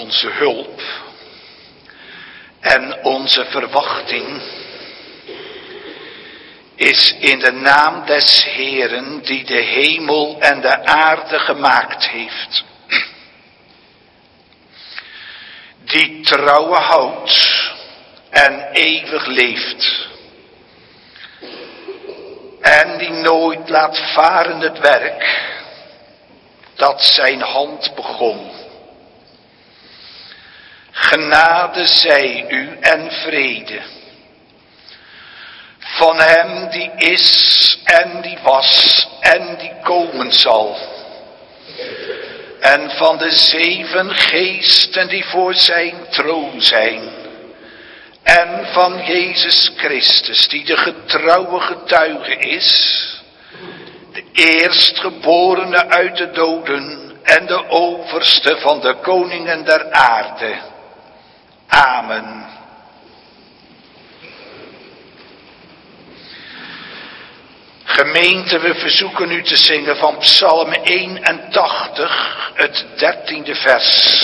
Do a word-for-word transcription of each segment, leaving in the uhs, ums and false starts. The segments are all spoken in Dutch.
onze hulp en onze verwachting is in de naam des Heeren die de hemel en de aarde gemaakt heeft. Die trouwe houdt en eeuwig leeft. En die nooit laat varen het werk dat zijn hand begon. Genade zij u en vrede. Van hem die is en die was en die komen zal. En van de zeven geesten die voor zijn troon zijn. En van Jezus Christus die de getrouwe getuige is. De eerstgeborene uit de doden en de overste van de koningen der aarde. Amen. Gemeente, we verzoeken u te zingen van Psalm eenentachtig, het dertiende vers.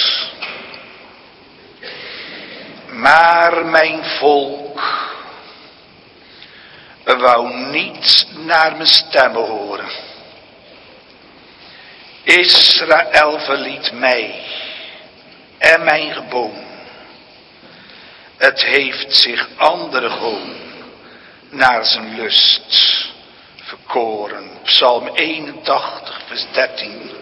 Maar mijn volk wou niet naar mijn stemmen horen. Israël verliet mij en mijn geboom. Het heeft zich andere goon naar zijn lust verkoren. Psalm eenentachtig, vers dertien.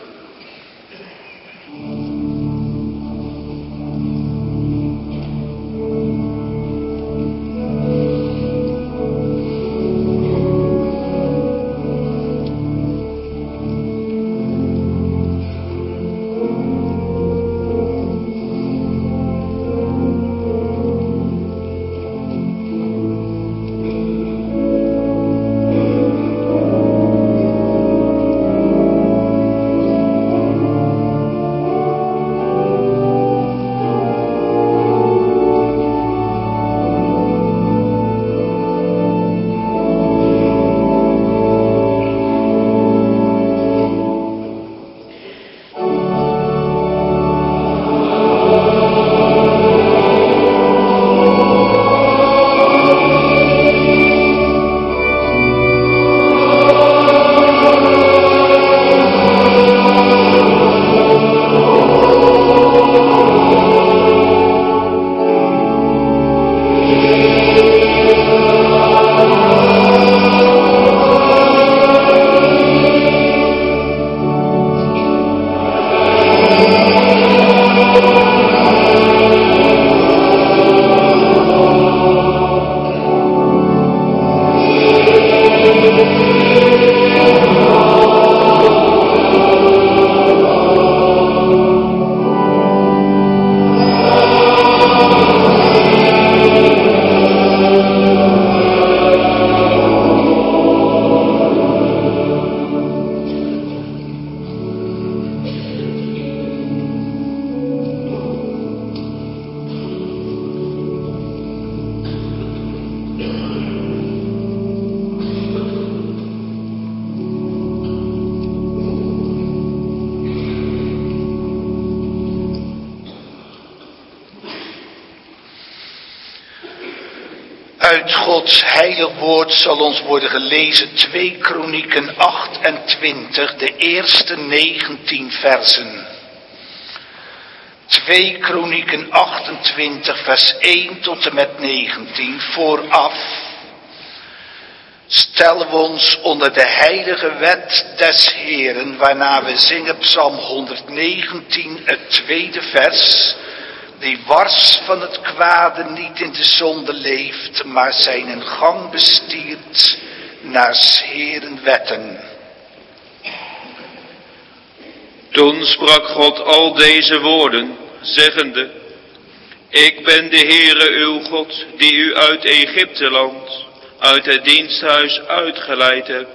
Uit Gods heilig woord zal ons worden gelezen twee Kronieken achtentwintig, de eerste negentien versen. twee Kronieken achtentwintig, vers één tot en met negentien. Vooraf stellen we ons onder de heilige wet des Heeren, waarna we zingen Psalm honderdnegentien, het tweede vers. Die wars van het kwade niet in de zonde leeft, maar zijn gang bestiert naar 's Heeren wetten. Toen sprak God al deze woorden, zeggende: Ik ben de Heere uw God, die u uit Egypteland, uit het diensthuis uitgeleid hebt.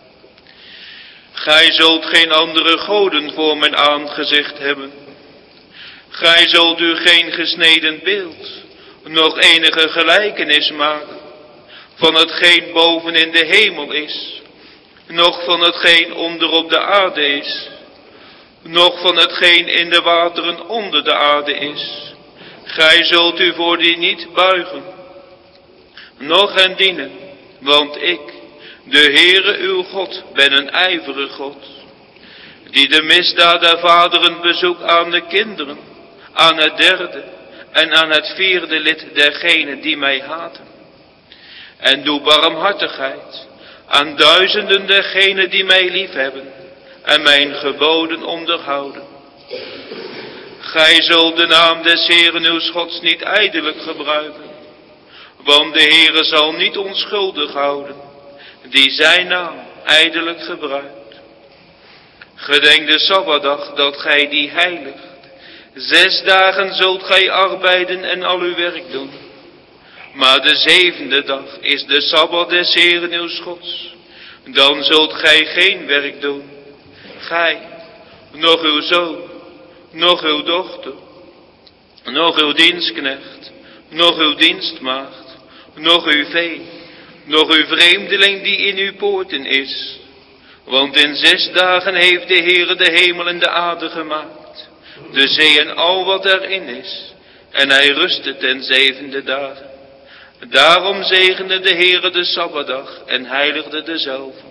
Gij zult geen andere goden voor mijn aangezicht hebben. Gij zult u geen gesneden beeld, nog enige gelijkenis maken, van hetgeen boven in de hemel is, noch van hetgeen onder op de aarde is, noch van hetgeen in de wateren onder de aarde is. Gij zult u voor die niet buigen, noch hen dienen, want ik, de Heere uw God, ben een ijverige God, die de misdaad der vaderen bezoekt aan de kinderen, aan het derde en aan het vierde lid dergenen die mij haten. En doe barmhartigheid aan duizenden dergenen die mij liefhebben en mijn geboden onderhouden. Gij zult de naam des Heeren uws Gods niet ijdelijk gebruiken, want de Heere zal niet onschuldig houden, die zijn naam ijdelijk gebruikt. Gedenk de Sabbatdag dat gij die heiligt. Zes dagen zult gij arbeiden en al uw werk doen. Maar de zevende dag is de Sabbat des Heeren uws Gods. Dan zult gij geen werk doen. Gij, nog uw zoon, nog uw dochter, nog uw dienstknecht, nog uw dienstmaagd, nog uw vee, nog uw vreemdeling die in uw poorten is. Want in zes dagen heeft de Heere de hemel en de aarde gemaakt, de zee en al wat erin is, en hij rustte ten zevende dagen. Daarom zegende de Heere de Sabbatdag en heiligde dezelve.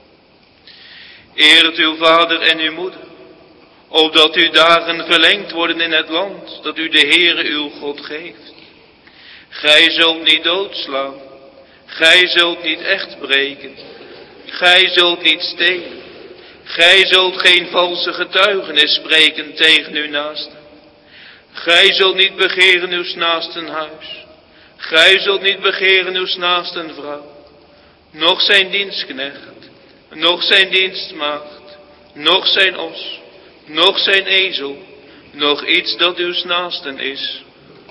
Eert uw vader en uw moeder, opdat uw dagen verlengd worden in het land dat u de Heere uw God geeft. Gij zult niet doodslaan, gij zult niet echt breken, gij zult niet stelen, gij zult geen valse getuigenis spreken tegen uw naaste. Gij zult niet begeren uw naasten huis, gij zult niet begeren uw naasten vrouw, noch zijn dienstknecht, noch zijn dienstmaagd, noch zijn os, noch zijn ezel, noch iets dat uw naasten is.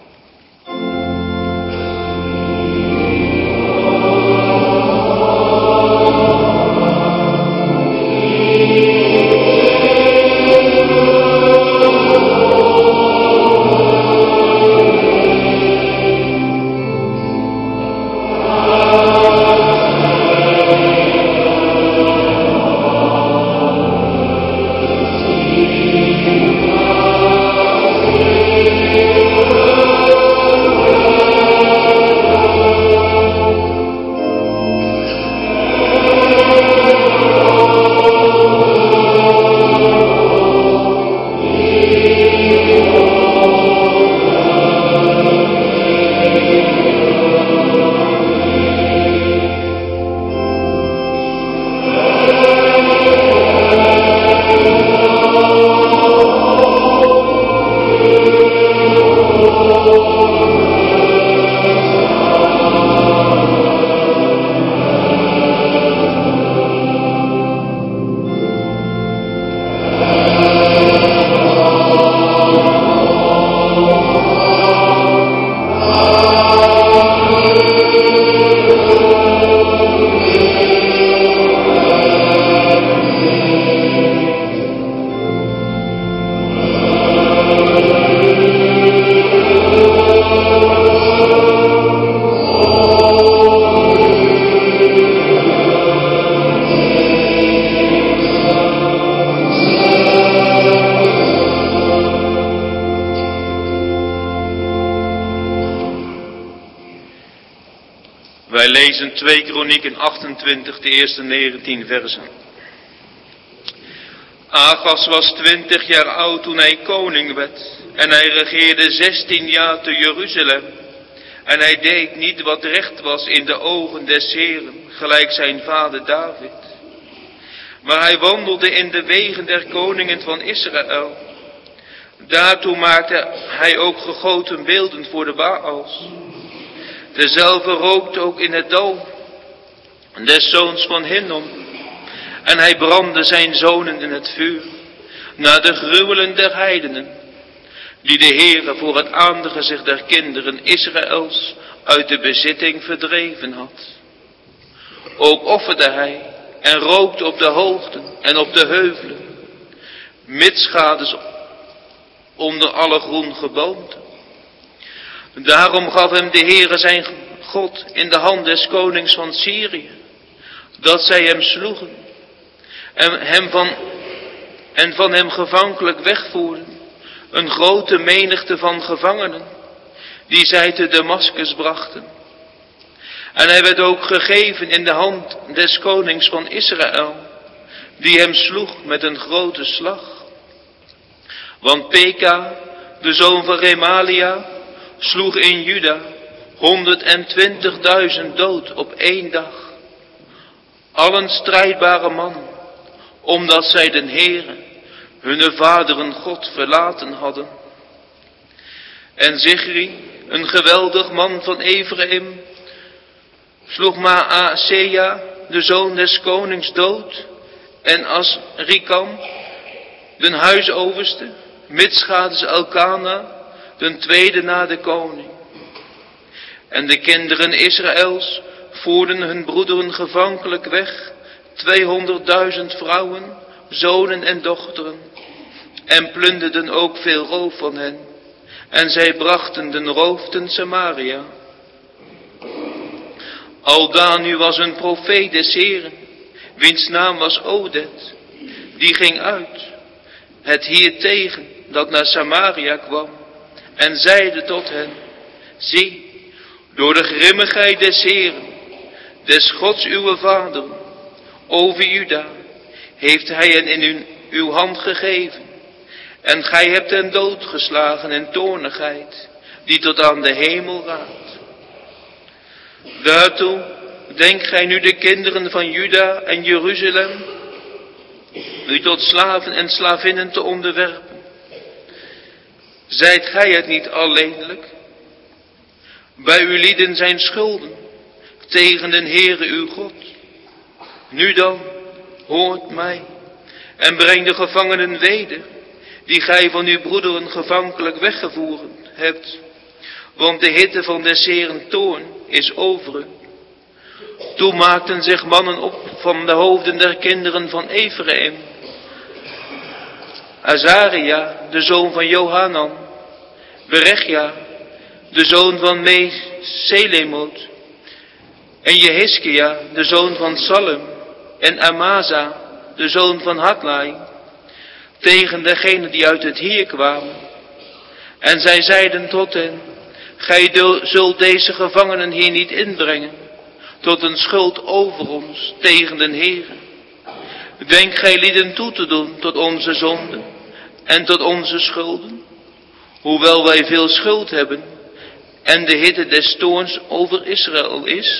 Wij lezen twee Kronieken achtentwintig, de eerste negentien versen. Achaz was twintig jaar oud toen hij koning werd en hij regeerde zestien jaar te Jeruzalem. En hij deed niet wat recht was in de ogen des Heeren, gelijk zijn vader David. Maar hij wandelde in de wegen der koningen van Israël. Daartoe maakte hij ook gegoten beelden voor de Baals. Dezelfde rookte ook in het dal des zoons van Hinnom. En hij brandde zijn zonen in het vuur, naar de gruwelen der heidenen, die de Heere voor het aangezicht der kinderen Israëls uit de bezitting verdreven had. Ook offerde hij en rookte op de hoogten en op de heuvelen, mitsgades onder alle groen geboomte. Daarom gaf hem de Heere zijn God in de hand des konings van Syrië, dat zij hem sloegen en hem van en van hem gevankelijk wegvoerden een grote menigte van gevangenen, die zij te Damaskus brachten. En hij werd ook gegeven in de hand des konings van Israël, die hem sloeg met een grote slag. Want Peka, de zoon van Remalia, sloeg in Juda honderdtwintigduizend dood op één dag. Allen strijdbare mannen, omdat zij den Heere, hunne vaderen God, verlaten hadden. En Zichri, een geweldig man van Ephraim, sloeg Maasea, de zoon des konings, dood, en Asrikam, den huisoverste, mitsgaders Elkana, den tweede na de koning. En de kinderen Israëls voerden hun broederen gevankelijk weg, tweehonderdduizend vrouwen, zonen en dochteren, en plunderden ook veel roof van hen, en zij brachten den roof ten Samaria. Aldaar nu was een profeet des Heren, wiens naam was Odet, die ging uit, het hier tegen, dat naar Samaria kwam, en zeide tot hen, zie, door de grimmigheid des Heren, des Gods uw vaderen, over Juda, heeft hij hen in uw, uw hand gegeven, en gij hebt hen doodgeslagen in toornigheid, die tot aan de hemel raadt. Daartoe denkt gij nu de kinderen van Juda en Jeruzalem, u tot slaven en slavinnen te onderwerpen. Zijt gij het niet alleenlijk? Bij uw lieden zijn schulden tegen den Heere uw God. Nu dan, hoort mij en breng de gevangenen weder, die gij van uw broederen gevankelijk weggevoerd hebt, want de hitte van des Heeren toorn is over u. Toen maakten zich mannen op van de hoofden der kinderen van Ephraim, Azaria, de zoon van Johanan, Berechia, de zoon van Meselemot, en Jehiskia, de zoon van Salem, en Amasa, de zoon van Hadlai, tegen degenen die uit het Heer kwamen. En zij zeiden tot hen, gij zult deze gevangenen hier niet inbrengen, tot een schuld over ons tegen den Heere. Denk gij lieden toe te doen tot onze zonden en tot onze schulden, hoewel wij veel schuld hebben en de hitte des toorns over Israël is?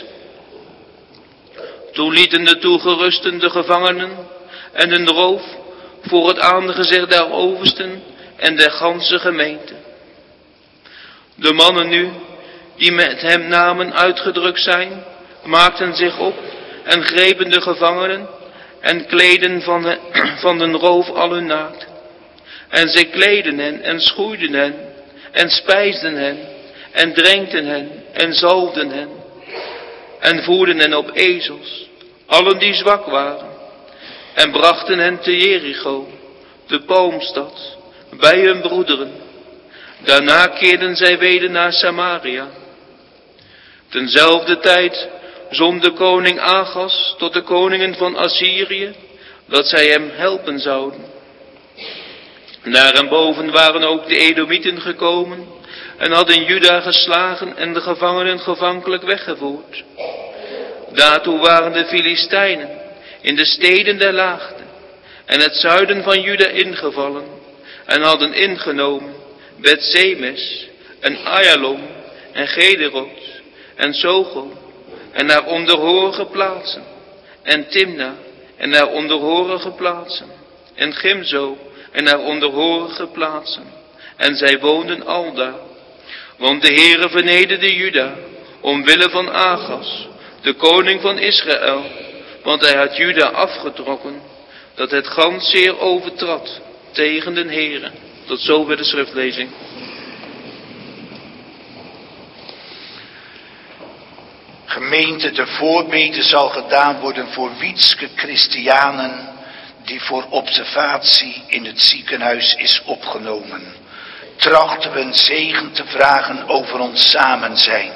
Toen lieten de toegerusten de gevangenen en een roof voor het aangezicht der oversten en der ganse gemeente. De mannen nu, die met hem namen uitgedrukt zijn, maakten zich op en grepen de gevangenen en kleden van, de, van den roof allen naakt. En zij kleden hen en schoeiden hen en spijsden hen en drenkten hen en zalfden hen en voerden hen op ezels, allen die zwak waren, en brachten hen te Jericho, de palmstad, bij hun broederen. Daarna keerden zij weder naar Samaria. Tenzelfde tijd zond de koning Agas tot de koningen van Assyrië, dat zij hem helpen zouden. Daarenboven waren ook de Edomieten gekomen en hadden Juda geslagen en de gevangenen gevankelijk weggevoerd. Daartoe waren de Filistijnen in de steden der laagte en het zuiden van Juda ingevallen en hadden ingenomen Bet-Semes en Ayalon en Gederot en Sogel en naar onderhorige plaatsen en Timna en naar onderhorige plaatsen en Gimzo en naar onderhorige plaatsen. En zij woonden aldaar, want de Heere vernederde Juda omwille van Agas, de koning van Israël, want hij had Juda afgetrokken, dat het gans zeer overtrad tegen den Heere. Tot zover de schriftlezing. Gemeente, de voorbede zal gedaan worden voor Wietske Christianen die voor observatie in het ziekenhuis is opgenomen. Trachten we een zegen te vragen over ons samen zijn.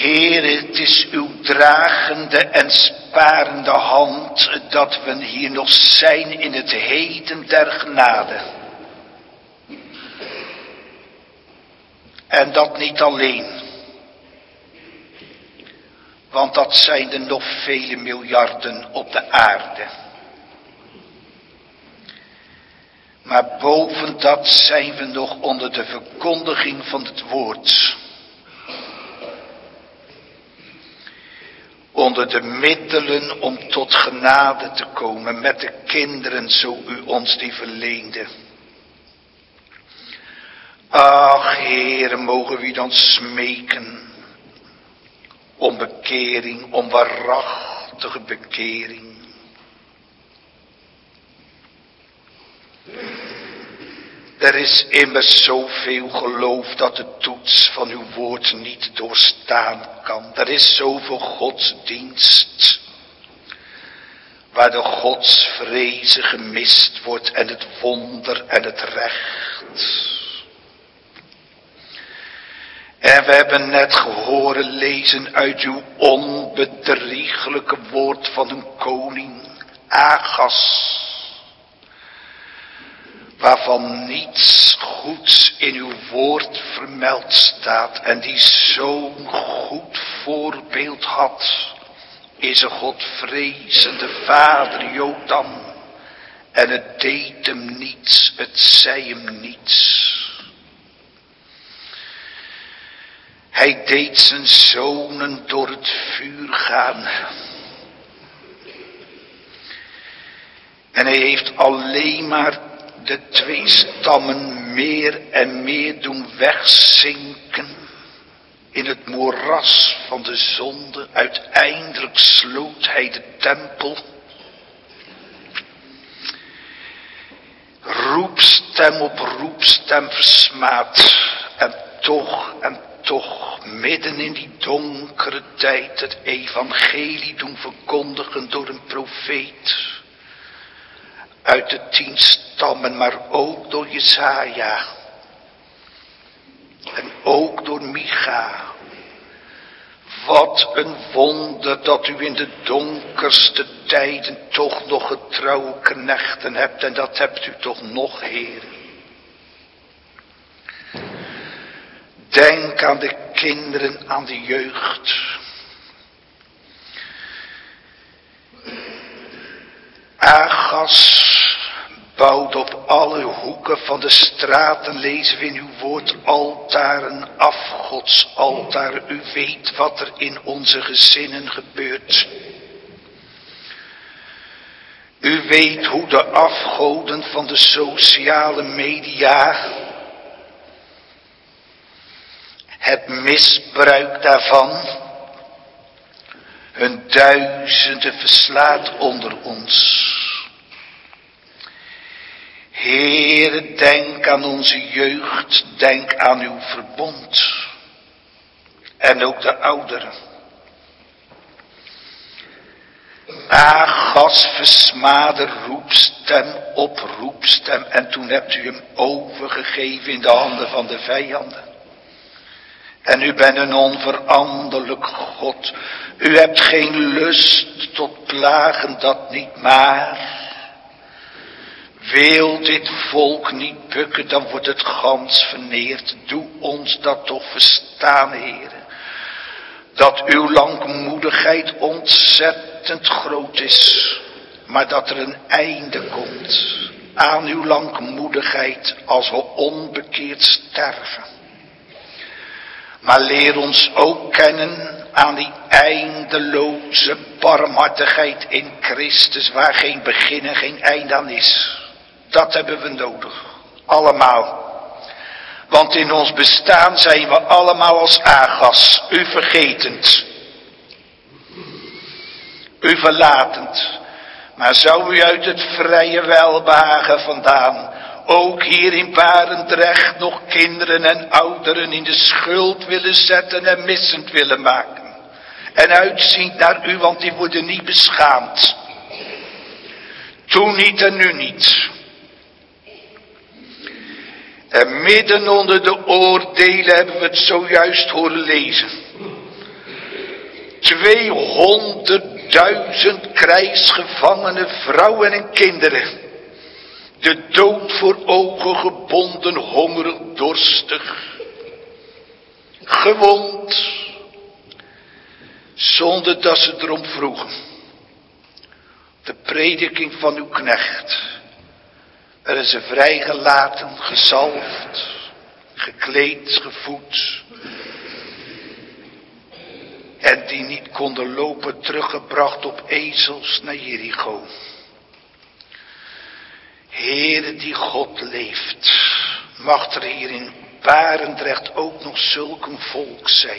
Heer, het is uw dragende en sparende hand dat we hier nog zijn in het heden der genade. En dat niet alleen. Want dat zijn er nog vele miljarden op de aarde. Maar boven dat zijn we nog onder de verkondiging van het woord. Onder de middelen om tot genade te komen met de kinderen zo u ons die verleende. Ach, Heere, mogen we dan smeken om bekering, om waarachtige bekering. Er is immers zoveel geloof dat de toets van uw woord niet doorstaan kan. Er is zoveel godsdienst waar de godsvreze gemist wordt en het wonder en het recht. En we hebben net gehoord lezen uit uw onbedriegelijke woord van een koning, Agas, waarvan niets goeds in uw woord vermeld staat en die zo'n goed voorbeeld had, is een godvrezende vader Jotam. En het deed hem niets, het zei hem niets. Hij deed zijn zonen door het vuur gaan. En hij heeft alleen maar de twee stammen meer en meer doen wegzinken in het moeras van de zonde. Uiteindelijk sloot hij de tempel. Roepstem op roepstem versmaad. En toch, en toch, midden in die donkere tijd het evangelie doen verkondigen door een profeet. Uit de tien stammen, maar ook door Jesaja. En ook door Micha. Wat een wonder dat u in de donkerste tijden toch nog getrouwe knechten hebt. En dat hebt u toch nog, Heer. Denk aan de kinderen, aan de jeugd. Agas bouwt op alle hoeken van de straten, lezen we in uw woord, altaren, afgodsaltaren. U weet wat er in onze gezinnen gebeurt. U weet hoe de afgoden van de sociale media, het misbruik daarvan, hun duizenden verslaat onder ons. Heere, denk aan onze jeugd, denk aan uw verbond. En ook de ouderen. Agas versmaadde roepstem op roepstem. En toen hebt u hem overgegeven in de handen van de vijanden. En u bent een onveranderlijk God. U hebt geen lust tot plagen, dat niet, maar wil dit volk niet bukken, dan wordt het gans verneerd. Doe ons dat toch verstaan, Heere. Dat uw langmoedigheid ontzettend groot is. Maar dat er een einde komt aan uw langmoedigheid als we onbekeerd sterven. Maar leer ons ook kennen aan die eindeloze barmhartigheid in Christus, waar geen begin en geen einde aan is. Dat hebben we nodig. Allemaal. Want in ons bestaan zijn we allemaal als Agas. U vergetend. U verlatend. Maar zou u uit het vrije welbehagen vandaan ook hier in Barendrecht nog kinderen en ouderen in de schuld willen zetten en missend willen maken. En uitziend naar u, want die worden niet beschaamd. Toen niet en nu niet. En midden onder de oordelen hebben we het zojuist horen lezen. tweehonderdduizend krijgsgevangene vrouwen en kinderen. De dood voor ogen gebonden, hongerig, dorstig. Gewond. Zonder dat ze erom vroegen. De prediking van uw knecht. Er is ze vrijgelaten, gezalfd, gekleed, gevoed. En die niet konden lopen, teruggebracht op ezels naar Jericho. Heere, die God leeft, mag er hier in Barendrecht ook nog zulk een volk zijn.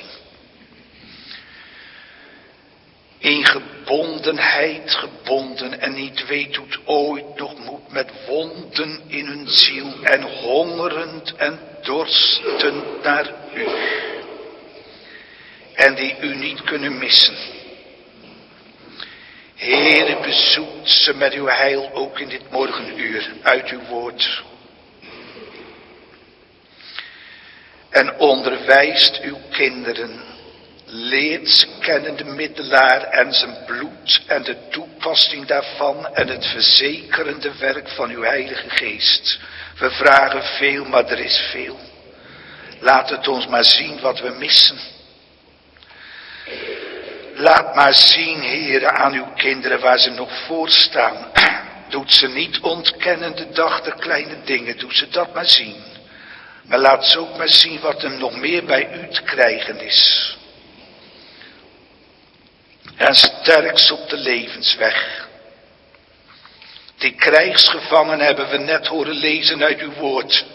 In gebondenheid gebonden en niet weet hoe het ooit nog moet, met wonden in hun ziel en hongerend en dorstend naar u. En die u niet kunnen missen. Heere, bezoekt ze met uw heil ook in dit morgenuur uit uw woord. En onderwijst uw kinderen, leert ze kennen de middelaar en zijn bloed en de toepassing daarvan en het verzekerende werk van uw Heilige Geest. We vragen veel, maar er is veel. Laat het ons maar zien wat we missen. Laat maar zien, Heere, aan uw kinderen waar ze nog voor staan. Doet ze niet ontkennen de dag de kleine dingen, doet ze dat maar zien. Maar laat ze ook maar zien wat er nog meer bij u te krijgen is. En sterk ze op de levensweg. Die krijgsgevangenen hebben we net horen lezen uit uw woord.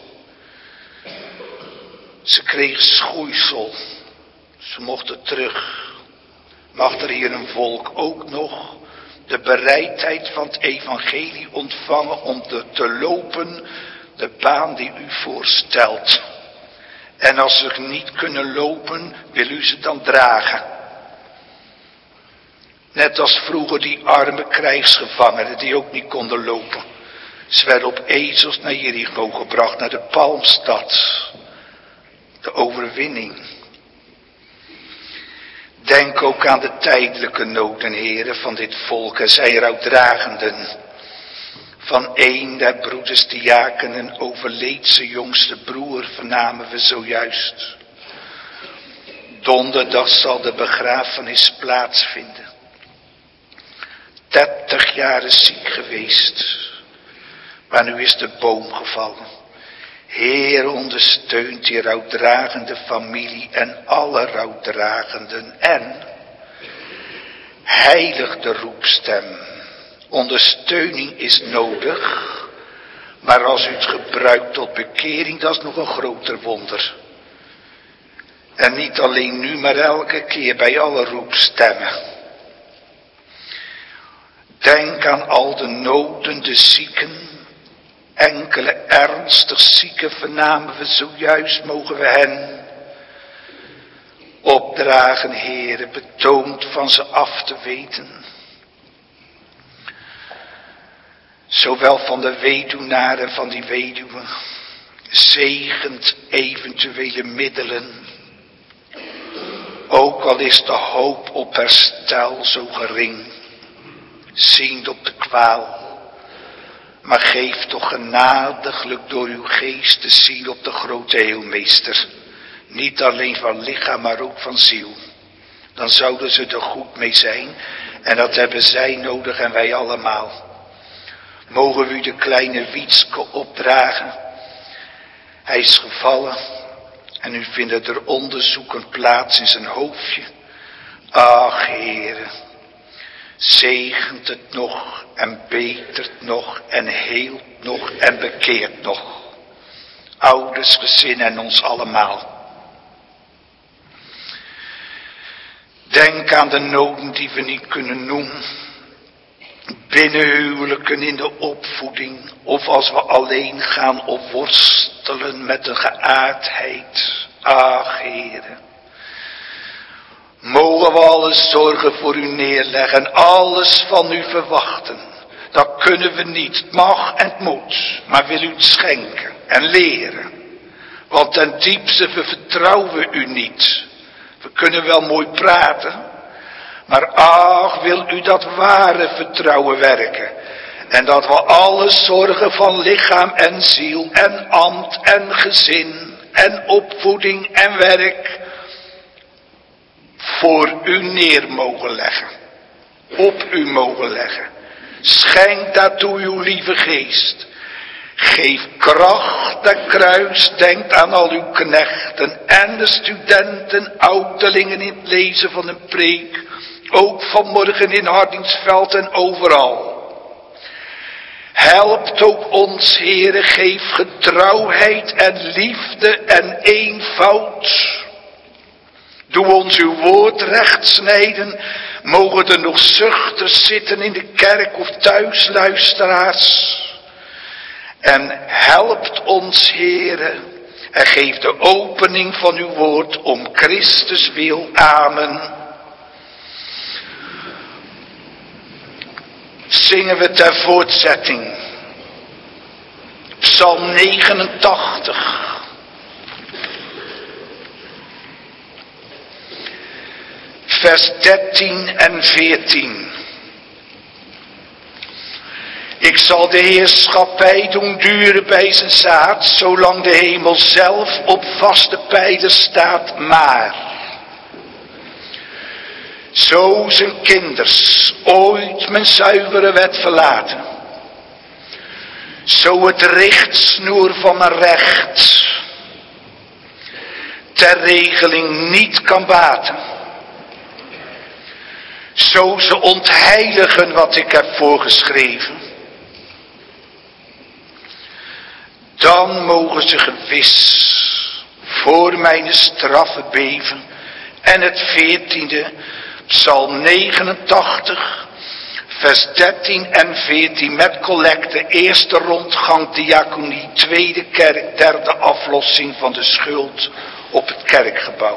Ze kregen schoeisel. Ze mochten terug. Mag er hier een volk ook nog de bereidheid van het evangelie ontvangen om te, te lopen de baan die u voorstelt. En als ze niet kunnen lopen, wil u ze dan dragen. Net als vroeger die arme krijgsgevangenen die ook niet konden lopen. Ze werden op ezels naar Jericho gebracht, naar de Palmstad. De overwinning. Denk ook aan de tijdelijke noden, heren, van dit volk en zij rouwdragenden. Van een der broeders diakenen overleed zijn jongste broer, vernamen we zojuist. Donderdag zal de begrafenis plaatsvinden. dertig jaar is ziek geweest, maar nu is de boom gevallen. Heer, ondersteunt die rouwdragende familie en alle rouwdragenden en heilig de roepstem. Ondersteuning is nodig, maar als u het gebruikt tot bekering, dat is nog een groter wonder. En niet alleen nu, maar elke keer bij alle roepstemmen. Denk aan al de noden, de zieken. Enkele ernstig zieken vernamen we zojuist, mogen we hen opdragen, Heere, betoond van ze af te weten. Zowel van de weduwnaar en van die weduwe, zegent eventuele middelen. Ook al is de hoop op herstel zo gering, ziend op de kwaal. Maar geef toch genadiglijk door uw geest te zien op de grote heelmeester. Niet alleen van lichaam, maar ook van ziel. Dan zouden ze er goed mee zijn. En dat hebben zij nodig en wij allemaal. Mogen we u de kleine Wietske opdragen. Hij is gevallen. En u vindt er onderzoekend plaats in zijn hoofdje. Ach, Heere. Zegent het nog en betert nog en heelt nog en bekeert nog. Ouders, gezin en ons allemaal. Denk aan de noden die we niet kunnen noemen. Binnenhuwelijken in de opvoeding. Of als we alleen gaan of worstelen met de geaardheid. Ach, Heere. Mogen we alles zorgen voor u neerleggen, alles van u verwachten. Dat kunnen we niet, het mag en het moet, maar wil u het schenken en leren. Want ten diepste we vertrouwen u niet. We kunnen wel mooi praten, Maar ach, wil u dat ware vertrouwen werken. En dat we alle zorgen van lichaam en ziel en ambt en gezin en opvoeding en werk voor u neer mogen leggen. Op u mogen leggen. Schenk daartoe uw lieve geest. Geef kracht en kruis, denkt aan al uw knechten en de studenten, ouderlingen in het lezen van een preek. Ook vanmorgen in Hardingsveld en overal. Helpt ook ons, Heere, geef getrouwheid en liefde en eenvoud. Doe ons uw woord recht snijden. Mogen er nog zuchters zitten in de kerk of thuis, luisteraars. En helpt ons, Heere, en geef de opening van uw woord om Christus wil. Amen. Zingen we ter voortzetting Psalm negenentachtig. Vers dertien en veertien. Ik zal de heerschappij doen duren bij zijn zaad, zolang de hemel zelf op vaste pijlen staat, maar zo zijn kinders ooit mijn zuivere wet verlaten, zo het richtsnoer van mijn recht ter regeling niet kan baten, zo ze ontheiligen wat ik heb voorgeschreven, dan mogen ze gewis voor mijn straffen beven. En het veertiende, Psalm negenentachtig, vers dertien en veertien met collecte, eerste rondgang diaconie, tweede kerk, derde aflossing van de schuld op het kerkgebouw.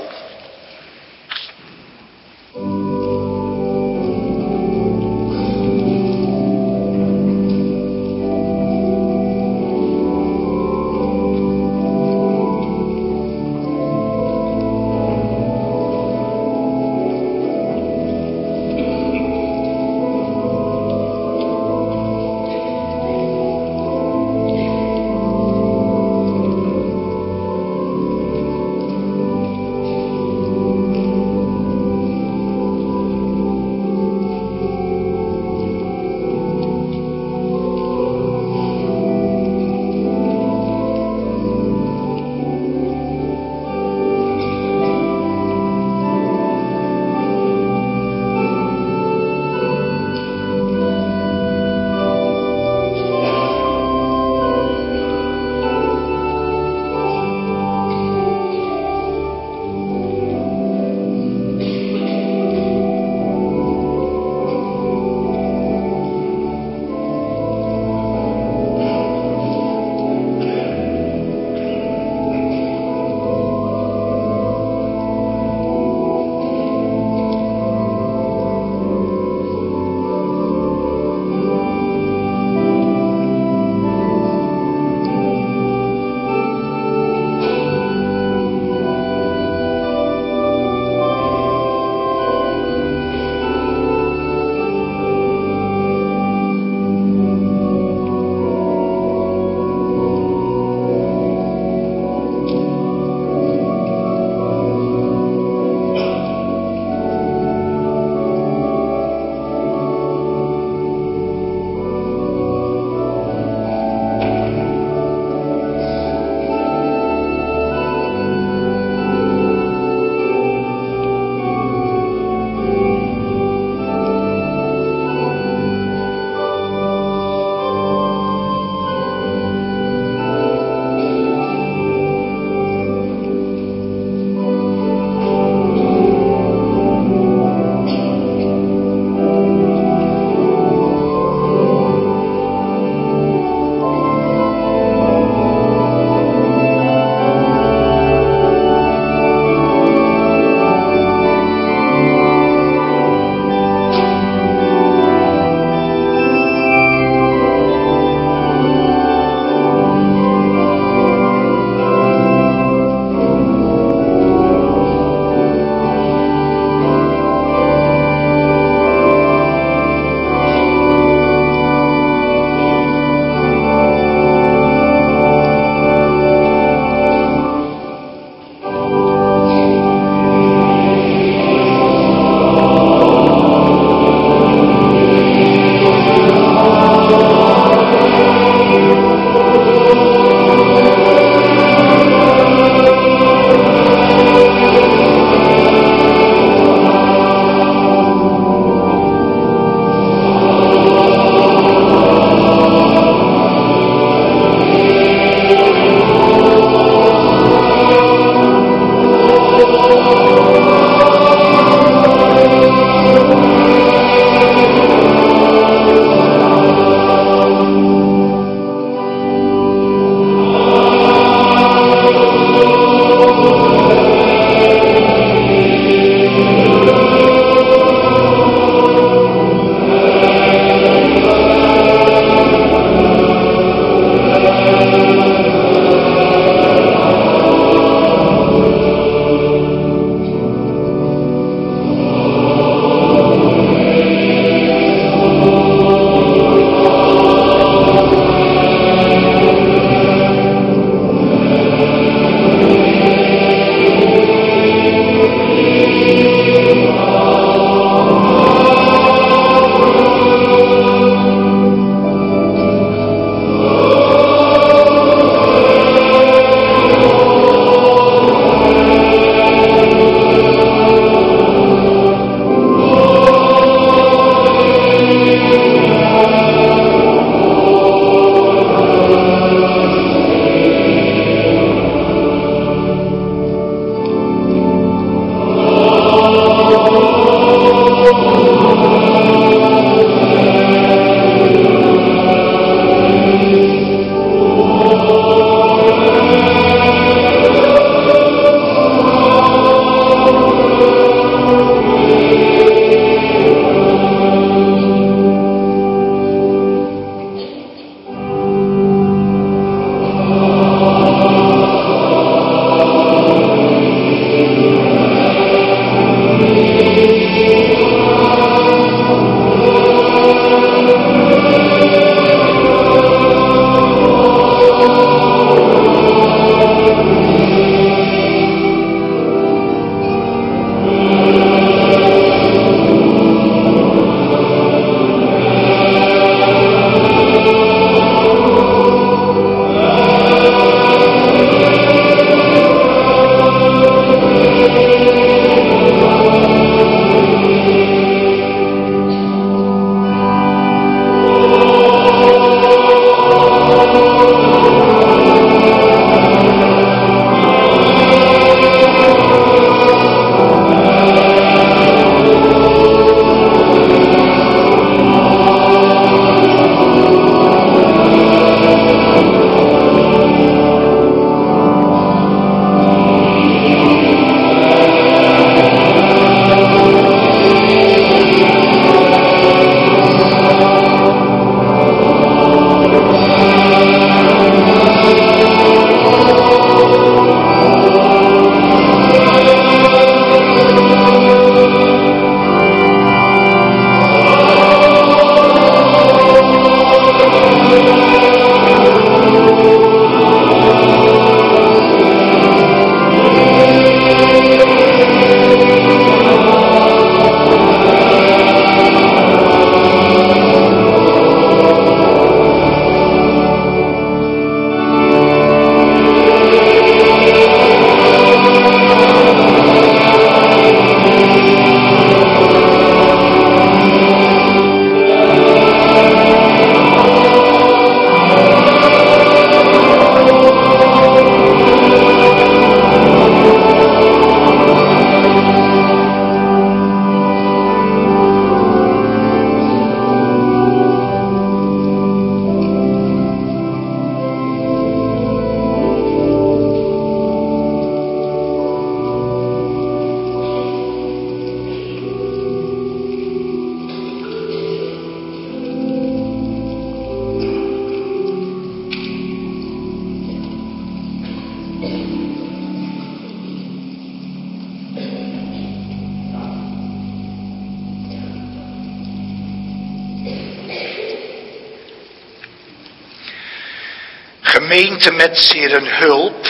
Gemeente met zeer een hulp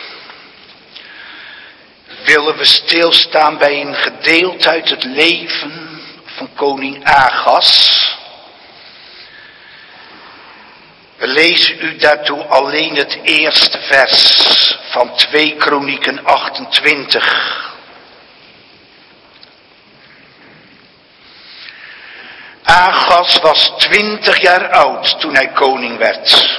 willen we stilstaan bij een gedeelte uit het leven van koning Agas. We lezen u daartoe alleen het eerste vers van twee Kronieken achtentwintig. Agas was twintig jaar oud toen hij koning werd.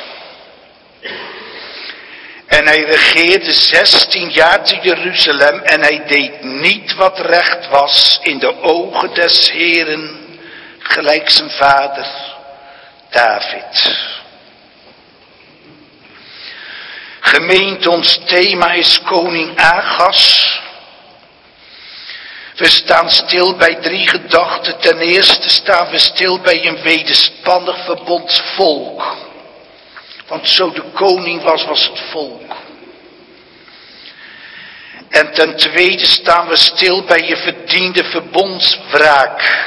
En hij regeerde zestien jaar te Jeruzalem en hij deed niet wat recht was in de ogen des Heeren, gelijk zijn vader David. Gemeente, ons thema is koning Agas. We staan stil bij drie gedachten. Ten eerste staan we stil bij een wederspannig verbondsvolk. Want zo de koning was, was het volk. En ten tweede staan we stil bij je verdiende verbondswraak.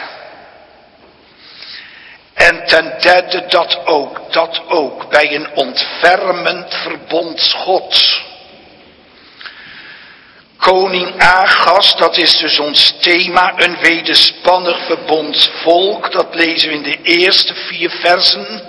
En ten derde dat ook, dat ook, bij een ontfermend verbondsgod. Koning Agas, dat is dus ons thema, een wederspannig verbondsvolk. Dat lezen we in de eerste vier versen.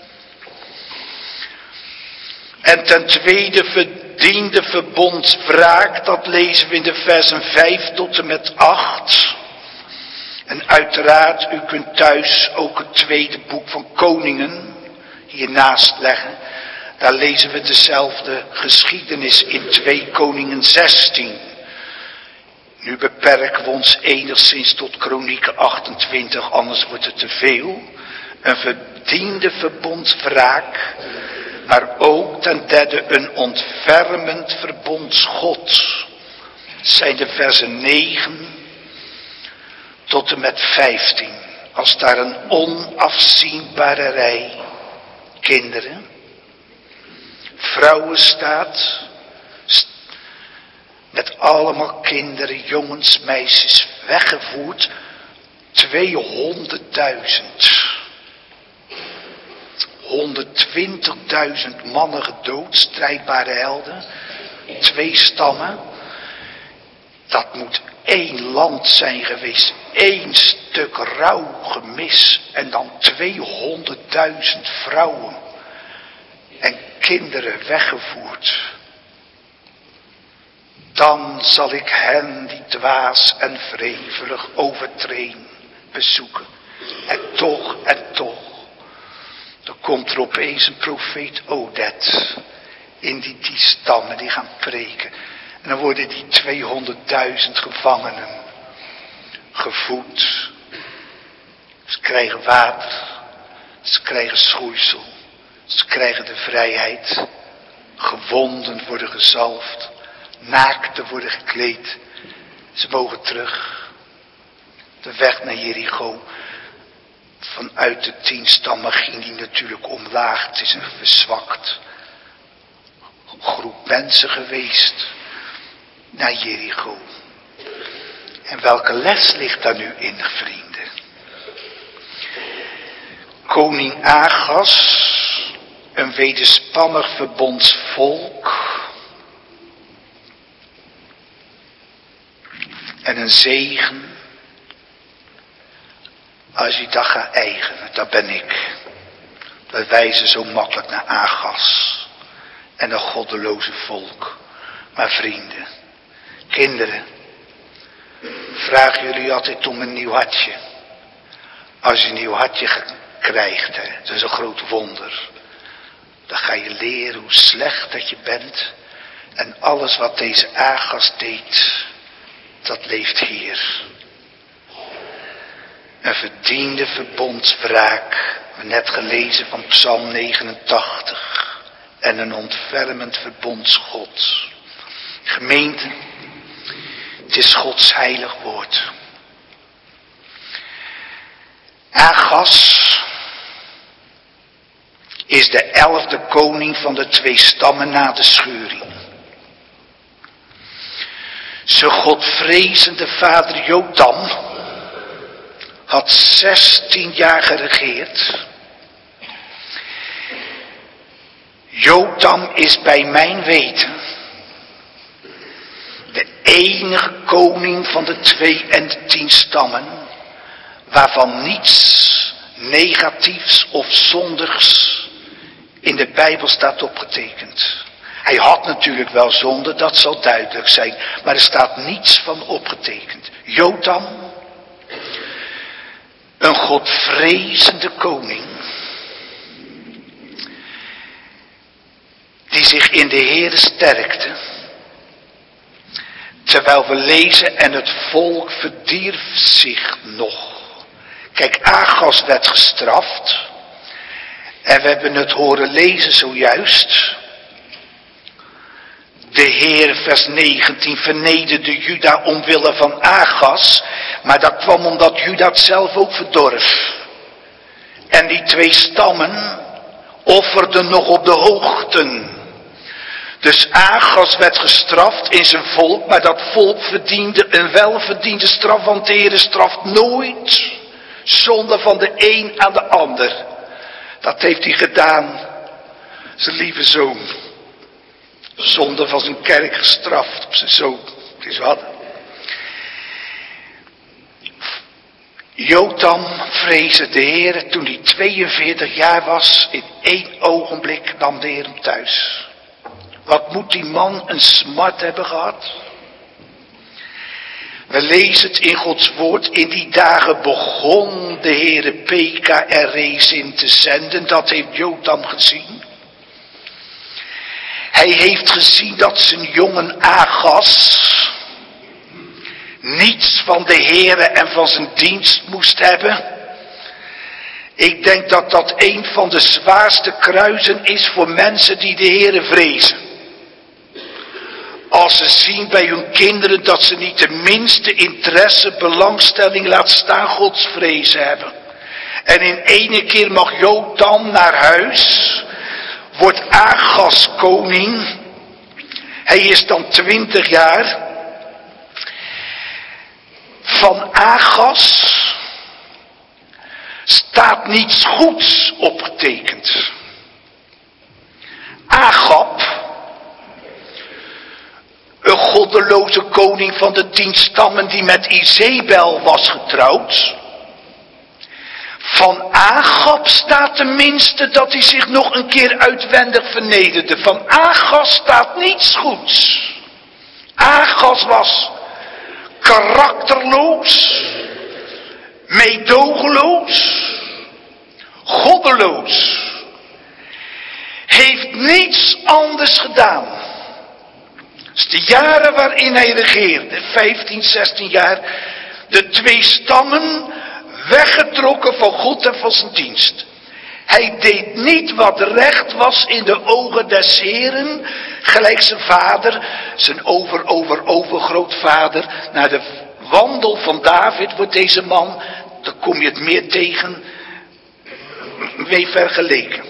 En ten tweede verdiende verbondswraak, dat lezen we in de versen vijf tot en met acht. En uiteraard, u kunt thuis ook het tweede boek van Koningen hiernaast leggen. Daar lezen we dezelfde geschiedenis in twee Koningen zestien. Nu beperken we ons enigszins tot Kronieken achtentwintig, anders wordt het te veel. Een verdiende verbondswraak, maar ook ten derde een ontfermend verbondsgod. Het zijn de versen negen tot en met vijftien. Als daar een onafzienbare rij kinderen, vrouwen staat, met allemaal kinderen, jongens, meisjes, weggevoerd, tweehonderdduizend. honderdtwintigduizend mannen gedood, strijdbare helden, twee stammen. Dat moet één land zijn geweest, één stuk rouw gemis en dan tweehonderdduizend vrouwen en kinderen weggevoerd. Dan zal ik hen die dwaas en wrevelig overtreden bezoeken. En toch, en toch, dan komt er opeens een profeet Odet in die, die stammen die gaan preken. En dan worden die tweehonderdduizend gevangenen gevoed. Ze krijgen water, ze krijgen schoeisel, ze krijgen de vrijheid. Gewonden worden gezalfd, naakten worden gekleed. Ze mogen terug. De weg naar Jericho. Vanuit de tien stammen ging die natuurlijk omlaag. Het is een verzwakt groep mensen geweest naar Jericho. En welke les ligt daar nu in, vrienden? Koning Agas, een wederspannig verbondsvolk en een zegen. Als je dat gaat eigenen, dat ben ik. We wijzen zo makkelijk naar Agas en een goddeloze volk. Maar vrienden, kinderen, vragen jullie altijd om een nieuw hartje. Als je een nieuw hartje krijgt, hè, dat is een groot wonder. Dan ga je leren hoe slecht dat je bent. En alles wat deze Agas deed, dat leeft hier. Een verdiende verbondswraak, we hebben net gelezen van Psalm negenentachtig. En een ontfermend verbondsgod. Gemeente, het is Gods heilig woord. Agas is de elfde koning van de twee stammen na de scheuring. Zijn godvrezende vader Jotam had zestien jaar geregeerd. Jotam is bij mijn weten de enige koning van de twee en de tien stammen waarvan niets negatiefs of zondigs in de Bijbel staat opgetekend. Hij had natuurlijk wel zonde, dat zal duidelijk zijn, maar er staat niets van opgetekend. Jotam, een godvrezende koning, die zich in de Heere sterkte, terwijl we lezen en het volk verdierf zich nog. Kijk, Agas werd gestraft en we hebben het horen lezen zojuist. De Heer, vers negentien, vernederde Juda omwille van Agas, maar dat kwam omdat Juda het zelf ook verdorf. En die twee stammen offerden nog op de hoogten. Dus Agas werd gestraft in zijn volk, maar dat volk verdiende een welverdiende straf, want de Heer straft nooit zonde van de een aan de ander. Dat heeft hij gedaan, zijn lieve zoon. Zonde van zijn kerk gestraft op zijn zoon. Het is wat. Jotam vreesde de Heer toen hij tweeënveertig jaar was. In één ogenblik nam de Heer hem thuis. Wat moet die man een smart hebben gehad? We lezen het in Gods woord. In die dagen begon de Heere Peka en Rezin te zenden. Dat heeft Jotam gezien. Hij heeft gezien dat zijn jongen Agas niets van de Heere en van zijn dienst moest hebben. Ik denk dat dat een van de zwaarste kruisen is voor mensen die de Heere vrezen. Als ze zien bij hun kinderen dat ze niet de minste interesse, belangstelling, laat staan godsvrezen hebben. En in ene keer mag Jotam naar huis, wordt Agas koning. Hij is dan twintig jaar. Van Agas staat niets goeds opgetekend. Agab, een goddeloze koning van de tien stammen die met Izebel was getrouwd. Van Agab staat tenminste dat hij zich nog een keer uitwendig vernederde. Van Agas staat niets goeds. Agas was karakterloos, meedogenloos, goddeloos. Heeft niets anders gedaan. Dus de jaren waarin hij regeerde, vijftien, zestien jaar, de twee stammen weggetrokken van God en van zijn dienst. Hij deed niet wat recht was in de ogen des Heren, gelijk zijn vader, zijn over, over, overgrootvader. Naar de wandel van David wordt deze man, dan kom je het meer tegen, mee vergeleken.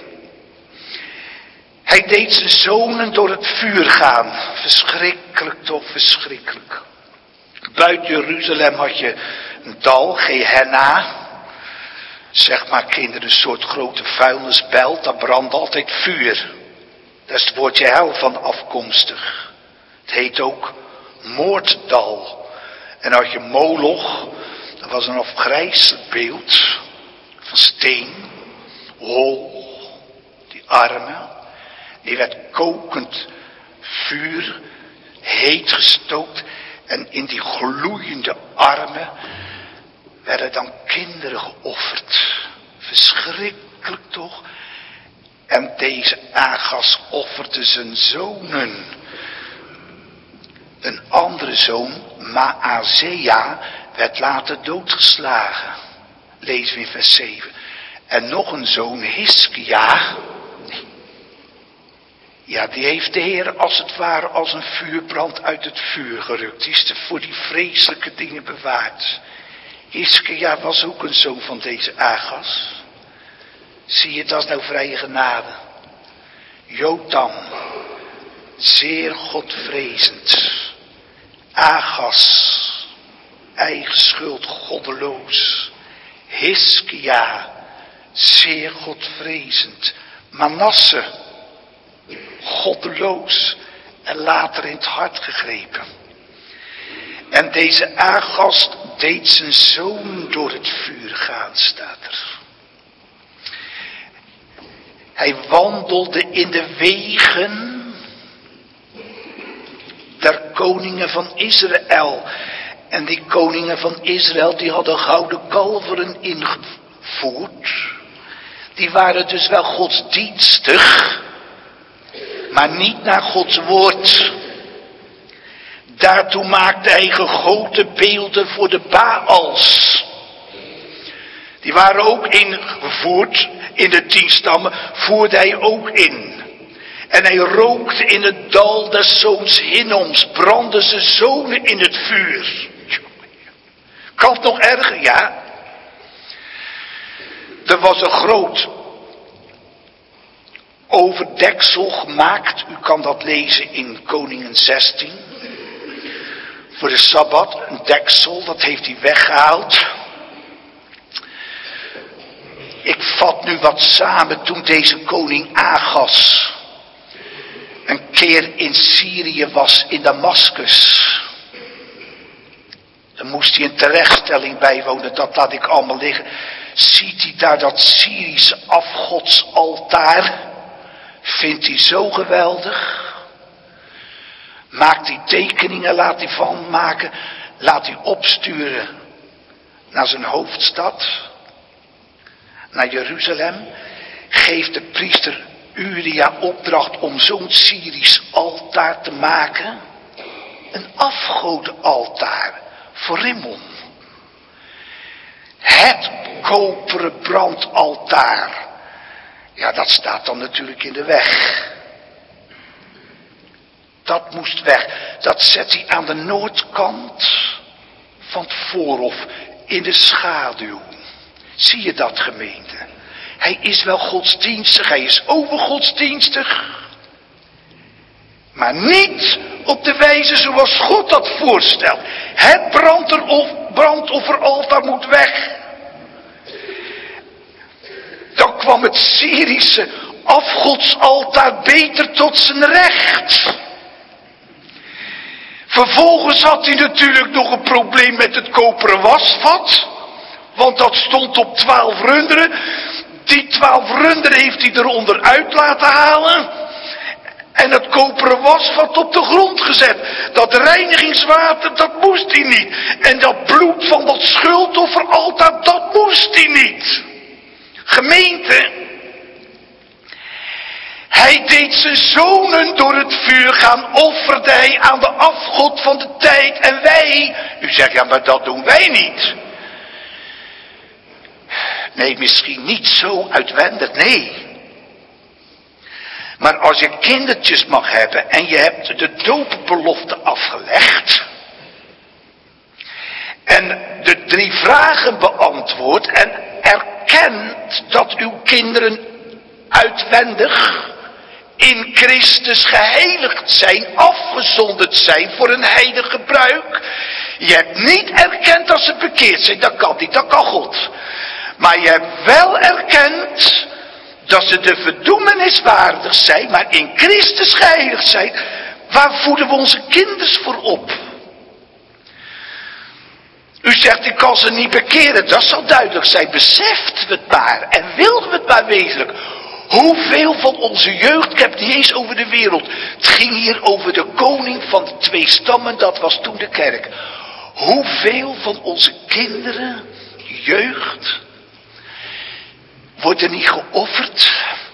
Hij deed zijn zonen door het vuur gaan. Verschrikkelijk toch, verschrikkelijk. Buiten Jeruzalem had je een dal, Gehenna. Zeg maar kinderen, een soort grote vuilnisbelt. Daar brandt altijd vuur. Daar is het woordje hel van afkomstig. Het heet ook moorddal. En had je Moloch, dat was een afgrijselijk beeld. Van steen, hol, die armen. Die werd kokend vuur, heet gestookt. En in die gloeiende armen werden dan kinderen geofferd. Verschrikkelijk toch? En deze Agas offerde zijn zonen. Een andere zoon, Maazea, werd later doodgeslagen. Lezen we in vers zeven. En nog een zoon, Hiskia. Ja, die heeft de Heer als het ware als een vuurbrand uit het vuur gerukt. Die is er voor die vreselijke dingen bewaard. Hiskia was ook een zoon van deze Agas. Zie je, dat is nou vrije genade. Jotam, zeer godvrezend. Agas, eigen schuld, goddeloos. Hiskia, zeer godvrezend. Manasse, goddeloos en later in het hart gegrepen. En deze Agast deed zijn zoon door het vuur gaan, staat er. Hij wandelde in de wegen der koningen van Israël. En die koningen van Israël, die hadden gouden kalveren ingevoerd. Die waren dus wel godsdienstig, maar niet naar Gods woord. Daartoe maakte hij gegoten beelden voor de Baals. Die waren ook ingevoerd in de tien stammen, voerde hij ook in. En hij rookte in het dal des zoons Hinnoms, brandde zijn zonen in het vuur. Kan het nog erger? Ja. Er was een groot overdeksel gemaakt. U kan dat lezen in Koningen zestien. Voor de Sabbat, een deksel, dat heeft hij weggehaald. Ik vat nu wat samen. Toen deze koning Agas een keer in Syrië was, in Damascus. Dan moest hij een terechtstelling bijwonen, dat laat ik allemaal liggen. Ziet hij daar dat Syrische afgodsaltaar? Vindt hij zo geweldig? Maakt hij tekeningen, laat hij van maken. Laat hij opsturen naar zijn hoofdstad. Naar Jeruzalem. Geeft de priester Uria opdracht om zo'n Syrisch altaar te maken. Een afgodenaltaar voor Rimmon. Het koperen brandaltaar. Ja, dat staat dan natuurlijk in de weg. Dat moest weg. Dat zet hij aan de noordkant van het voorhof. In de schaduw. Zie je dat, gemeente? Hij is wel godsdienstig. Hij is overgodsdienstig. Maar niet op de wijze zoals God dat voorstelt. Het brandofferaltaar moet weg. Dan kwam het Syrische afgodsaltaar beter tot zijn recht. Vervolgens had hij natuurlijk nog een probleem met het koperen wasvat. Want dat stond op twaalf runderen. Die twaalf runderen heeft hij eronder uit laten halen. En het koperen wasvat op de grond gezet. Dat reinigingswater, dat moest hij niet. En dat bloed van dat schuldofferaltaar, dat moest hij niet. Gemeente. Hij deed zijn zonen door het vuur gaan, offerde hij aan de afgod van de tijd. En wij, u zegt ja, maar dat doen wij niet. Nee, misschien niet zo uitwendig, nee. Maar als je kindertjes mag hebben en je hebt de doopbelofte afgelegd. En de drie vragen beantwoord en erkent dat uw kinderen uitwendig in Christus geheiligd zijn, afgezonderd zijn voor een heilig gebruik. Je hebt niet erkend dat ze bekeerd zijn, dat kan niet, dat kan God. Maar je hebt wel erkend dat ze de verdoemenis waardig zijn, maar in Christus geheiligd zijn. Waar voeden we onze kinders voor op? U zegt, ik kan ze niet bekeren, dat zal duidelijk zijn. Beseft we het maar en wilden we het maar wezenlijk. Hoeveel van onze jeugd, ik heb het niet eens over de wereld. Het ging hier over de koning van de twee stammen, dat was toen de kerk. Hoeveel van onze kinderen, jeugd, wordt er niet geofferd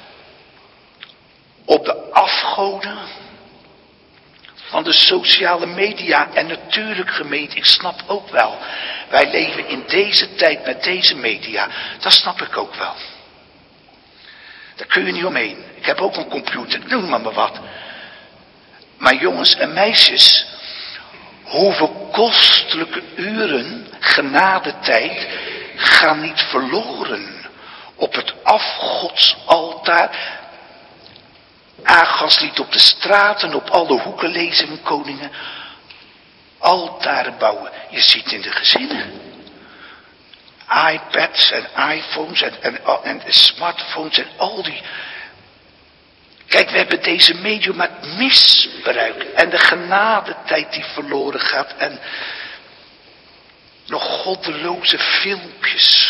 op de afgoden van de sociale media. En natuurlijk, gemeente, ik snap ook wel. Wij leven in deze tijd met deze media. Dat snap ik ook wel. Daar kun je niet omheen. Ik heb ook een computer, noem maar maar wat. Maar jongens en meisjes, hoeveel kostelijke uren, genadetijd, gaan niet verloren op het afgodsaltaar. Agas liet op de straten, op alle hoeken, lezen in Koningen, altaren bouwen. Je ziet in de gezinnen iPads en iPhones en, en, en smartphones en al die Kijk, we hebben deze medium met misbruik. En de genadetijd die verloren gaat. En nog goddeloze filmpjes.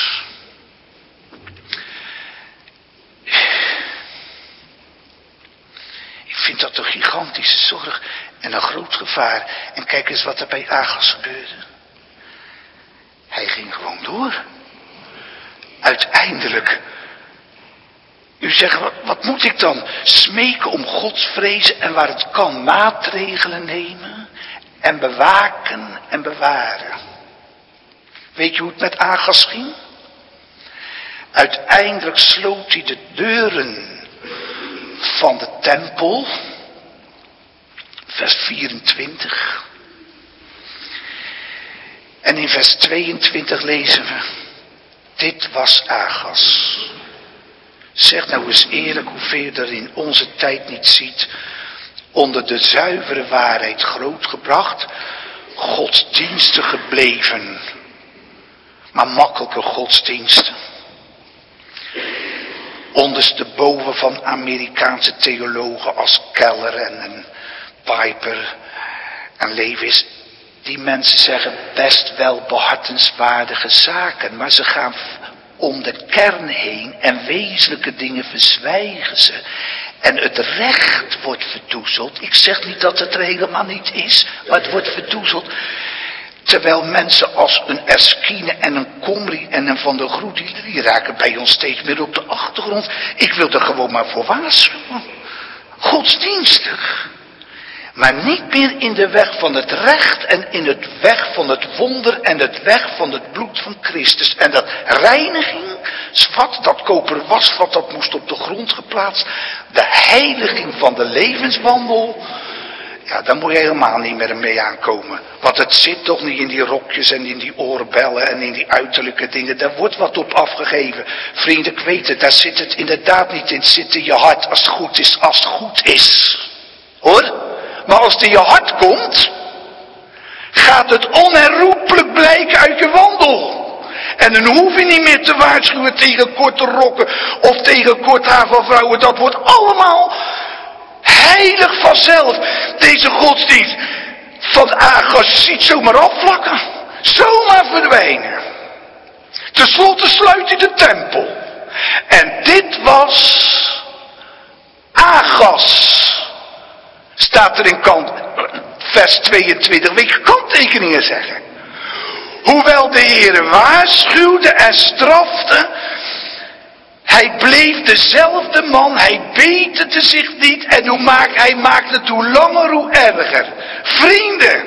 Ik vind dat een gigantische zorg en een groot gevaar. En kijk eens wat er bij Agas gebeurde. Hij ging gewoon door. Uiteindelijk. U zegt, wat, wat moet ik dan? Smeken om godsvrezen en waar het kan maatregelen nemen. En bewaken en bewaren. Weet je hoe het met Agas ging? Uiteindelijk sloot hij de deuren van de tempel. Vers vierentwintig. En in vers tweeëntwintig lezen we. Dit was Agas. Zeg nou eens eerlijk hoeveel je er in onze tijd niet ziet. Onder de zuivere waarheid grootgebracht. Godsdienstig gebleven. Maar makkelijke godsdiensten. Ondersteboven van Amerikaanse theologen als Keller en, en Piper en Lewis. Die mensen zeggen best wel behartenswaardige zaken. Maar ze gaan om de kern heen en wezenlijke dingen verzwijgen ze. En het recht wordt verdoezeld. Ik zeg niet dat het er helemaal niet is, maar het wordt verdoezeld. Terwijl mensen als een Erskine en een Comrie en een Van der Groet, die, die raken bij ons steeds meer op de achtergrond. Ik wil er gewoon maar voor waarschuwen. Godsdienstig. Maar niet meer in de weg van het recht en in het weg van het wonder en het weg van het bloed van Christus. En dat reinigingsvat, dat koper wasvat, dat moest op de grond geplaatst. De heiliging van de levenswandel. Ja, daar moet je helemaal niet meer mee aankomen. Want het zit toch niet in die rokjes en in die oorbellen en in die uiterlijke dingen. Daar wordt wat op afgegeven. Vrienden, ik weet het, daar zit het inderdaad niet in. Het zit in je hart als het goed is, als het goed is. Hoor? Maar als het in je hart komt, gaat het onherroepelijk blijken uit je wandel. En dan hoef je niet meer te waarschuwen tegen korte rokken of tegen kort haar van vrouwen. Dat wordt allemaal heilig vanzelf. Deze godsdienst van Agas ziet zomaar afvlakken. Zomaar verdwijnen. Ten slotte sluit hij de tempel. En dit was Agas. Staat er in kant, vers tweeëntwintig. Weet je, kanttekeningen zeggen. Hoewel de Heer waarschuwde en strafte. Hij bleef dezelfde man. Hij beterde zich niet. En hoe maakt, hij maakte het hoe langer hoe erger. Vrienden.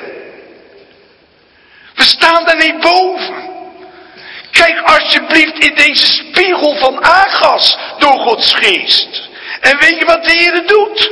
We staan daar niet boven. Kijk alsjeblieft in deze spiegel van Agas. Door Gods geest. En weet je wat de Heer doet?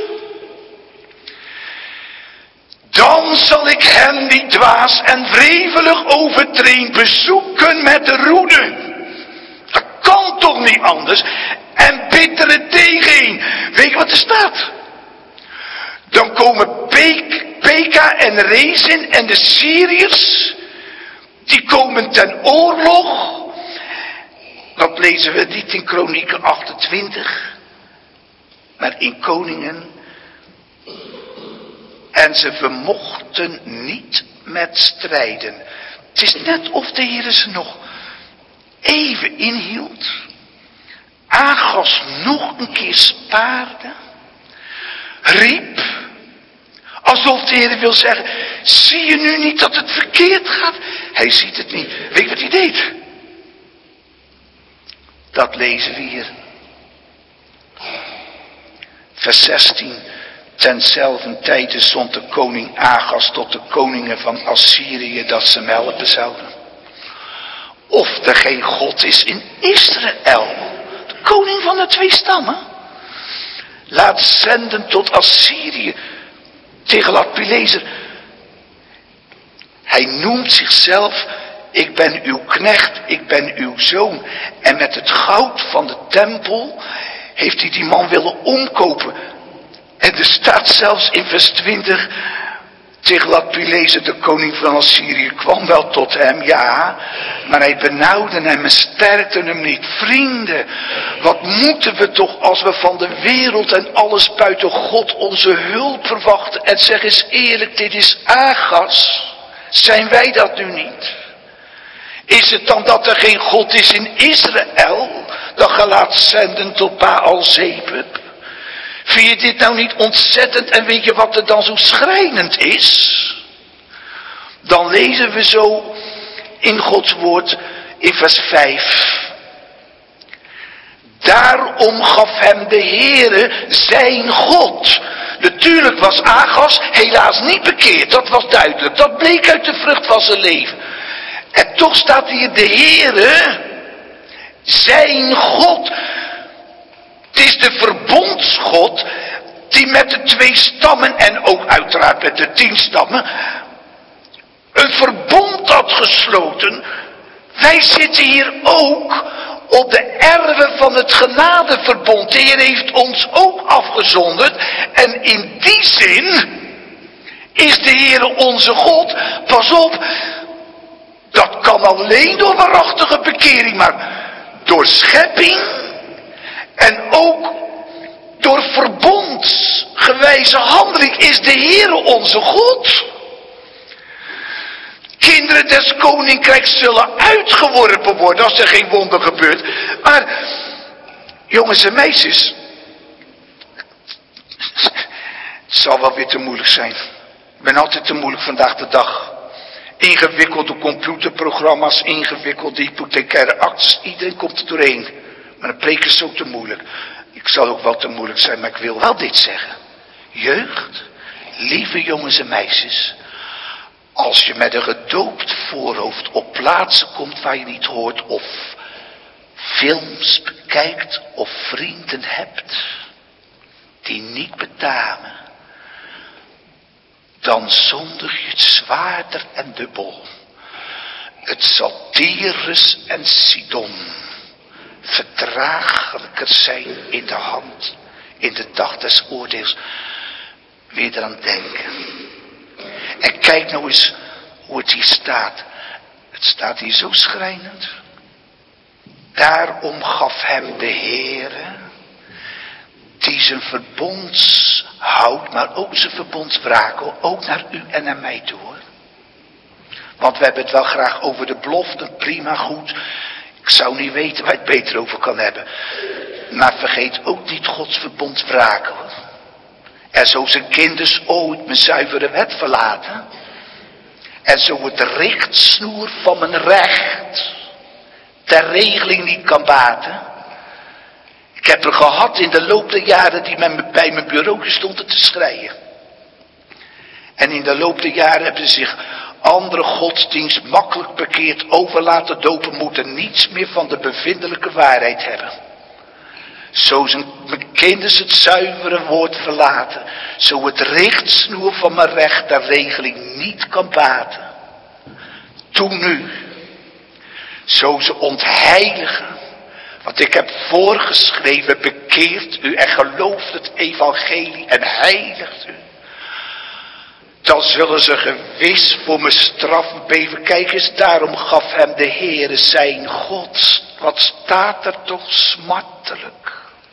Dan zal ik hem die dwaas en wrevelig overtreedt bezoeken met de roede. Dat kan toch niet anders. En bittere tegeen. Weet je wat er staat? Dan komen Peka en Rezin en de Syriërs. Die komen ten oorlog. Dat lezen we niet in Kronieken achtentwintig. Maar in Koningen. En ze vermochten niet met strijden. Het is net of de Heer ze nog even inhield. Agas nog een keer spaarde. Riep. Alsof de Heer wil zeggen. Zie je nu niet dat het verkeerd gaat? Hij ziet het niet. Weet je wat hij deed? Dat lezen we hier. Vers zestien. Tenzelfde tijde zond de koning Agas tot de koningen van Assyrië dat ze hem helpen zouden. Of er geen God is in Israël. De koning van de twee stammen. Laat zenden tot Assyrië. Tegen Tiglath-Pileser. Hij noemt zichzelf. Ik ben uw knecht. Ik ben uw zoon. En met het goud van de tempel. Heeft hij die man willen omkopen. En er staat zelfs in vers twintig. Tiglath-Pileser, de koning van Assyrië, kwam wel tot hem. Ja, Maar hij benauwde hem en sterkte hem niet. Vrienden, wat moeten we toch als we van de wereld en alles buiten God onze hulp verwachten. En zeg eens eerlijk, dit is Agas. Zijn wij dat nu niet? Is het dan dat er geen God is in Israël? Dat je laat zenden tot Baal-Zebub? Vind je dit nou niet ontzettend? En weet je wat er dan zo schrijnend is? Dan lezen we zo in Gods woord in vers vijf. Daarom gaf hem de Heere zijn God. Natuurlijk was Agas helaas niet bekeerd. Dat was duidelijk. Dat bleek uit de vrucht van zijn leven. En toch staat hier de Heere, zijn God. Het is de verbondsgod die met de twee stammen en ook uiteraard met de tien stammen een verbond had gesloten. Wij zitten hier ook op de erven van het genadeverbond. De Heer heeft ons ook afgezonderd. En in die zin is de Heer onze God. Pas op, dat kan alleen door waarachtige bekering, maar door schepping en ook door verbondsgewijze handeling is de Heer onze God. Kinderen des koninkrijks zullen uitgeworpen worden als er geen wonder gebeurt. Maar, jongens en meisjes, het zal wel weer te moeilijk zijn. Ik ben altijd te moeilijk vandaag de dag. Ingewikkelde computerprogramma's, ingewikkelde hypothecaire actes, iedereen komt er doorheen. Maar een preek is ook te moeilijk. Ik zal ook wel te moeilijk zijn, maar ik wil wel dit zeggen. Jeugd, lieve jongens en meisjes, als je met een gedoopt voorhoofd op plaatsen komt waar je niet hoort, of films bekijkt, of vrienden hebt die niet betamen, dan zondig je het zwaarder en dubbel. Het zal Tyrus en Sidon verdraaglijker zijn in de hand, in de dag des oordeels. Weer eraan denken. En kijk nou eens hoe het hier staat. Het staat hier zo schrijnend. Daarom gaf hem de Heere, die zijn verbond houdt, maar ook zijn verbondswraken, ook naar u en naar mij toe, hoor. Want we hebben het wel graag over de beloften, prima, goed. Ik zou niet weten waar je het beter over kan hebben. Maar vergeet ook niet Gods verbondswraken, hoor. En zo zijn kinders ooit mijn zuivere wet verlaten. En zo het richtsnoer van mijn recht ter regeling niet kan baten. Ik heb er gehad in de loop der jaren die met bij mijn bureau stonden te schreien. En in de loop der jaren hebben zich andere godsdienst makkelijk bekeerd, over laten dopen, moeten niets meer van de bevindelijke waarheid hebben. Zo zijn mijn kinders het zuivere woord verlaten. Zo het richtsnoer van mijn recht der regeling niet kan baten. Toen nu. Zo ze ontheiligen. Want ik heb voorgeschreven, bekeert u en gelooft het evangelie en heiligt u. Dan zullen ze gewis voor me straffen beven. Kijk eens, daarom gaf hem de Heere zijn God. Wat staat er toch smartelijk.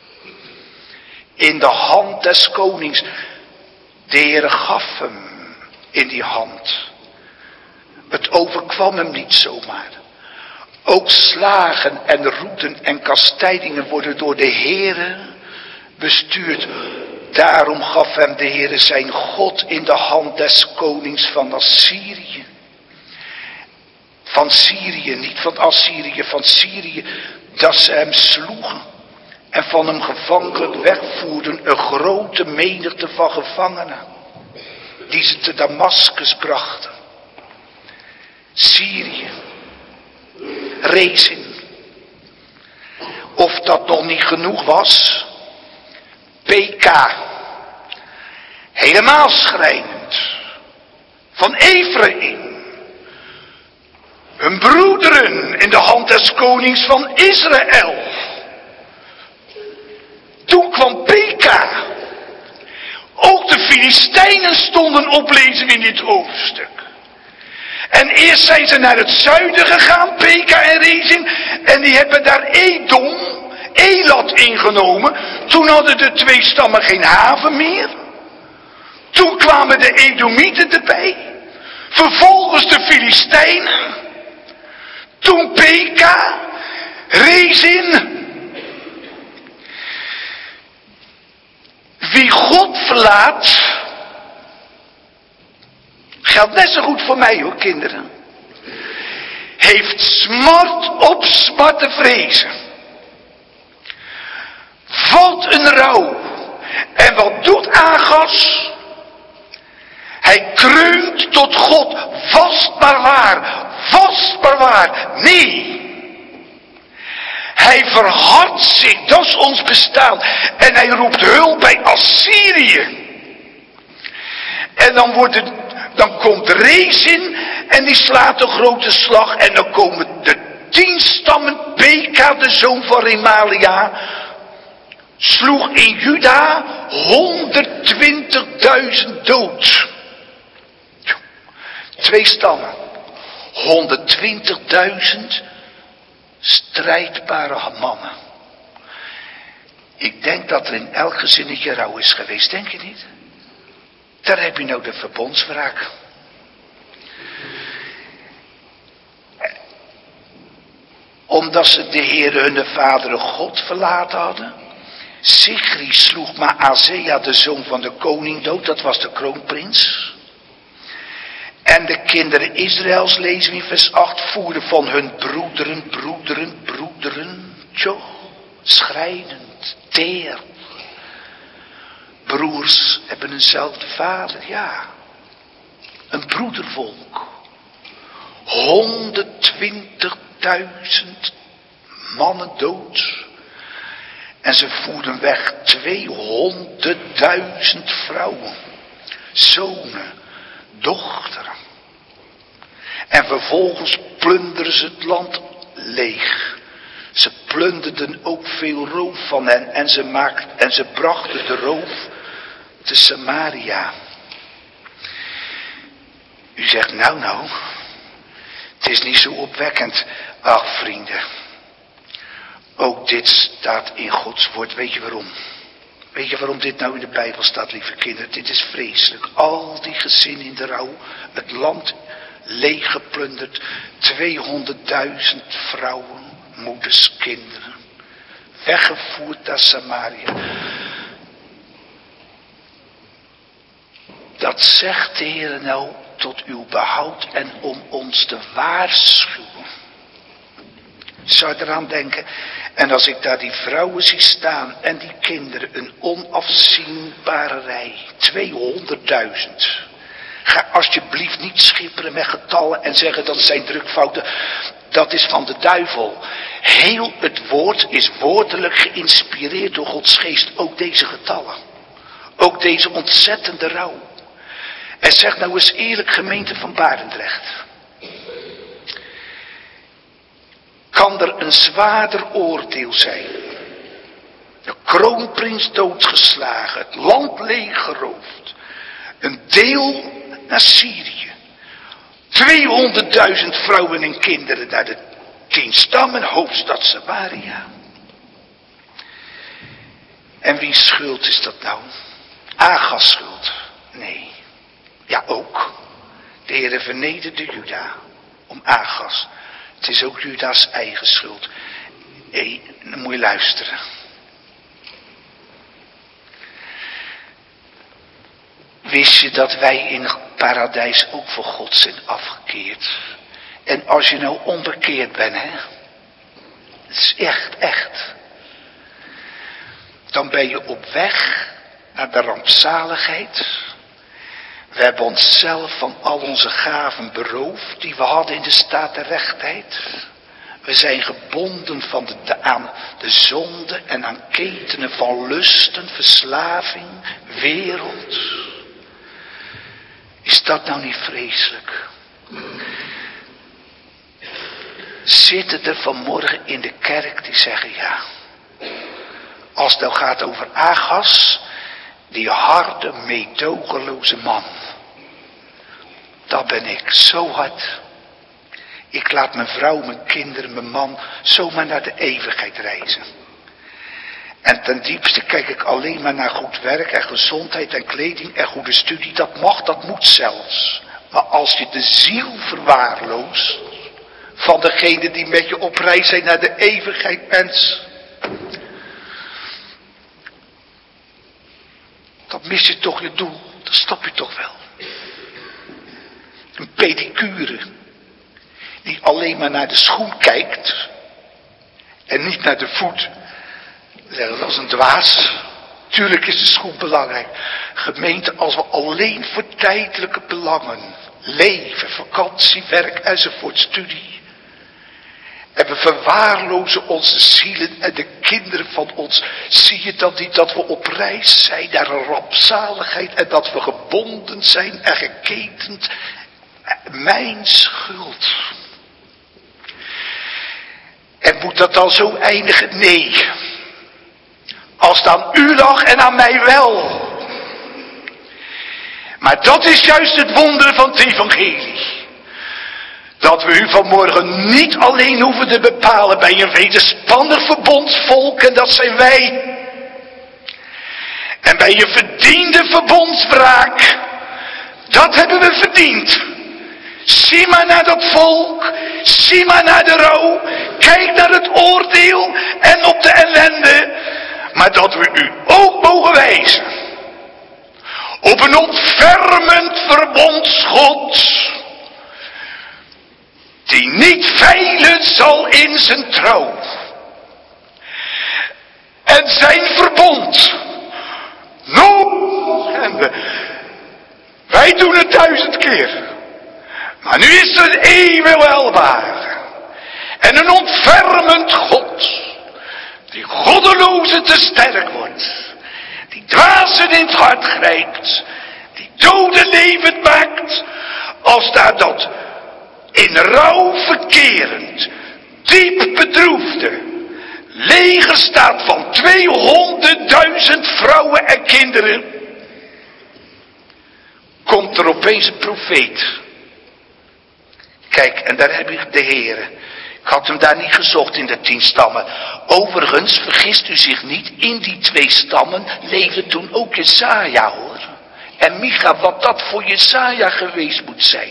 In de hand des konings. De Heere gaf hem in die hand. Het overkwam hem niet zomaar. Ook slagen en roeten en kastijdingen worden door de Heere bestuurd. Daarom gaf hem de Heere zijn God in de hand des konings van Assyrië. Van Syrië, niet van Assyrië, van Syrië. Dat ze hem sloegen en van hem gevankelijk wegvoerden. Een grote menigte van gevangenen. Die ze te Damaskus brachten. Syrië. Rezin. Of dat nog niet genoeg was. P K. Helemaal schrijnend. Van Ephraim. Hun broederen in de hand des konings van Israël. Toen kwam P K. Ook de Filistijnen stonden op, lezen we in dit hoofdstuk. En eerst zijn ze naar het zuiden gegaan, P K, Elat ingenomen. Toen hadden de twee stammen geen haven meer. Toen kwamen de Edomieten erbij. Vervolgens de Filistijnen. Toen Peka, Rezin. Wie God verlaat, geldt net zo goed voor mij hoor, kinderen. Heeft smart op smart te vrezen. Wat een rouw. En wat doet Agas? Hij kreunt tot God. Vast maar waar. Vast maar waar. Nee. Hij verhardt zich. Dat is ons bestaan. En hij roept hulp bij Assyrië. En dan wordt het... Dan komt Rezin en die slaat een grote slag. En dan komen de tien stammen. Peka, de zoon van Remalia, sloeg in Juda honderdtwintigduizend dood. Twee stammen. honderdtwintigduizend strijdbare mannen. Ik denk dat er in elk gezinnetje rouw is geweest, denk je niet? Daar heb je nou de verbondswraak. Omdat ze de Heere hun vader God verlaten hadden. Sigri sloeg Maazea, de zoon van de koning, dood. Dat was de kroonprins. En de kinderen Israëls, lezen we in vers acht, voerden van hun broederen, broederen, broederen. Tjoh, schrijnend, teer. Broers hebben eenzelfde vader, ja. Een broedervolk. honderdtwintigduizend mannen dood. En ze voerden weg tweehonderdduizend vrouwen. Zonen, dochteren. En vervolgens plunderen ze het land leeg. Ze plunderden ook veel roof van hen. En ze, maakten, en ze brachten de roof te Samaria. U zegt nou nou. Het is niet zo opwekkend. Ach vrienden. Ook dit staat in Gods woord. Weet je waarom? Weet je waarom dit nou in de Bijbel staat, lieve kinderen? Dit is vreselijk. Al die gezinnen in de rouw. Het land leeggeplunderd. tweehonderdduizend vrouwen, moeders, kinderen. Weggevoerd naar Samaria. Dat zegt de Heer nou tot uw behoud en om ons te waarschuwen. Zou je eraan denken? En als ik daar die vrouwen zie staan en die kinderen, een onafzienbare rij, tweehonderdduizend. Ga alsjeblieft niet schipperen met getallen en zeggen dat zijn drukfouten. Dat is van de duivel. Heel het woord is woordelijk geïnspireerd door Gods geest. Ook deze getallen. Ook deze ontzettende rouw. En zeg nou eens eerlijk, gemeente van Barendrecht. Kan er een zwaarder oordeel zijn? De kroonprins doodgeslagen, het land leeggeroofd. Een deel naar Syrië. tweehonderdduizend vrouwen en kinderen naar de tien stammen, hoofdstad Samaria. En wie schuld is dat nou? Agas schuld? Nee. Ja ook. De Heere vernederde Juda om Agas. Het is ook Juda's eigen schuld. Hé, dan moet je luisteren. Wist je dat wij in het paradijs ook voor God zijn afgekeerd? En als je nou onbekeerd bent, hè. Het is echt, echt. Dan ben je op weg naar de rampzaligheid. We hebben onszelf van al onze gaven beroofd die we hadden in de staat der rechtheid. We zijn gebonden van de, de, aan de zonde en aan ketenen van lusten, verslaving, wereld. Is dat nou niet vreselijk? Zitten er vanmorgen in de kerk die zeggen ja. Als het nou gaat over Agas, die harde, meedogenloze man. Dat ben ik, zo hard. Ik laat mijn vrouw, mijn kinderen, mijn man zomaar naar de eeuwigheid reizen. En ten diepste kijk ik alleen maar naar goed werk en gezondheid en kleding en goede studie. Dat mag, dat moet zelfs. Maar als je de ziel verwaarloost van degene die met je op reis zijn naar de eeuwigheid, mens, dan mis je toch je doel. Dan stap je toch wel. Een pedicure die alleen maar naar de schoen kijkt en niet naar de voet. Dat is een dwaas. Tuurlijk is de schoen belangrijk. Gemeente, als we alleen voor tijdelijke belangen, leven, vakantie, werk enzovoort, studie. En we verwaarlozen onze zielen en de kinderen van ons. Zie je dan niet dat we op reis zijn naar een rampzaligheid en dat we gebonden zijn en geketend? Mijn schuld. En moet dat dan zo eindigen? Nee. Als het aan u lag en aan mij wel. Maar dat is juist het wonder van het evangelie. Dat we u vanmorgen niet alleen hoeven te bepalen bij een wederspannig verbondsvolk, en dat zijn wij. En bij je verdiende verbondswraak, dat hebben we verdiend. Zie maar naar dat volk, zie maar naar de rouw, kijk naar het oordeel en op de ellende. Maar dat we u ook mogen wijzen op een ontfermend verbondsgod, die niet veilen zal in zijn trouw. En zijn verbond nooit schenden. Wij doen het duizend keer. Maar nu is er een eeuwig welbaar. En een ontfermend God, die goddeloze te sterk wordt. Die dwazen in het hart grijpt. Die doden levend maakt. Als daar dat in rouw verkerend, diep bedroefde leger staat van tweehonderdduizend vrouwen en kinderen. Komt er opeens een profeet. Kijk, en daar heb ik de Heere. Ik had hem daar niet gezocht in de tien stammen. Overigens, vergist u zich niet, in die twee stammen leefde toen ook Jesaja, hoor. En Micha, wat dat voor Jesaja geweest moet zijn.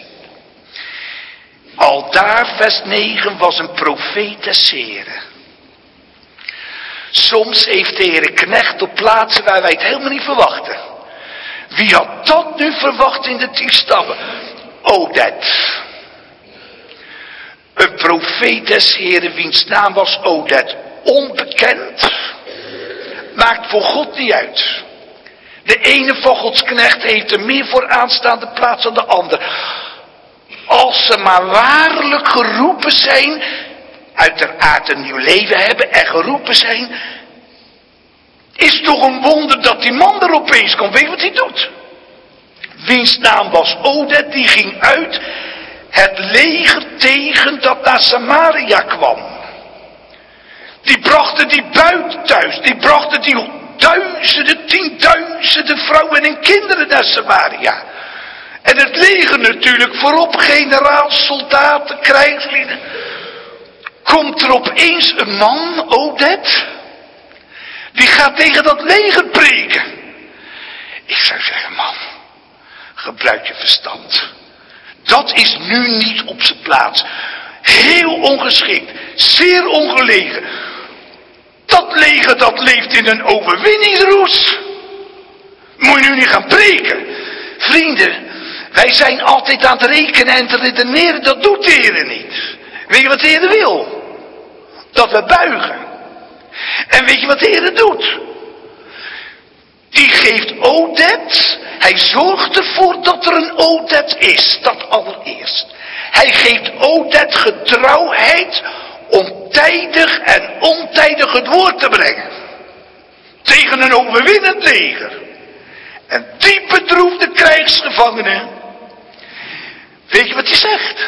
Aldaar, vers negen, was een profeet des Heren. Soms heeft de Heere knecht op plaatsen waar wij het helemaal niet verwachten. Wie had dat nu verwacht in de tien stammen? Odet. Een profeet des Heren, wiens naam was Odet, onbekend, maakt voor God niet uit. De ene van Gods knecht heeft er meer voor aanstaande plaats dan de ander. Als ze maar waarlijk geroepen zijn, uiteraard een nieuw leven hebben en geroepen zijn, is toch een wonder dat die man er opeens komt. Weet je wat hij doet? Wiens naam was Odet, die ging uit het leger tegen dat naar Samaria kwam. Die brachten die buit thuis, die brachten die duizenden, tienduizenden vrouwen en kinderen naar Samaria. En het leger natuurlijk voorop, generaals, soldaten, krijgslieden. Komt er opeens een man, Odet, die gaat tegen dat leger preken. Ik zou zeggen, man, gebruik je verstand. Dat is nu niet op zijn plaats. Heel ongeschikt, zeer ongelegen. Dat leger dat leeft in een overwinningsroes. Moet je nu niet gaan preken. Vrienden, wij zijn altijd aan het rekenen en te redeneren, dat doet de Heer niet. Weet je wat de Heer wil? Dat we buigen. En weet je wat de Heer doet? Die geeft Odet, hij zorgt ervoor dat er een Odet is, dat allereerst. Hij geeft Odet getrouwheid om tijdig en ontijdig het woord te brengen. Tegen een overwinnend leger. En diep bedroefde krijgsgevangenen. Weet je wat hij zegt?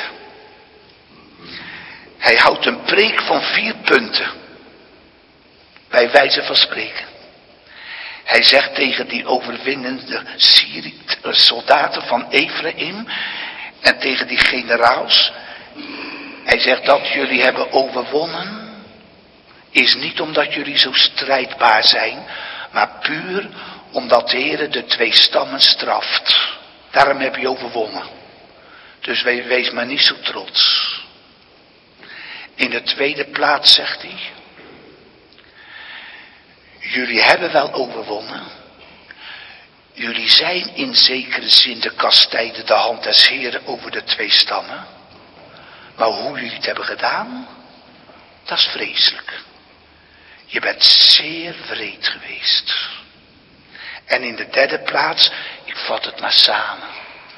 Hij houdt een preek van vier punten. Bij wijze van spreken. Hij zegt tegen die overwinnende Syri- soldaten van Ephraim en tegen die generaals. Hij zegt dat jullie hebben overwonnen is niet omdat jullie zo strijdbaar zijn, maar puur omdat de Heer de twee stammen straft. Daarom heb je overwonnen. Dus wees maar niet zo trots. In de tweede plaats zegt hij, jullie hebben wel overwonnen. Jullie zijn in zekere zin de kastijden, de hand des Heren over de twee stammen. Maar hoe jullie het hebben gedaan, dat is vreselijk. Je bent zeer wreed geweest. En in de derde plaats, ik vat het maar samen.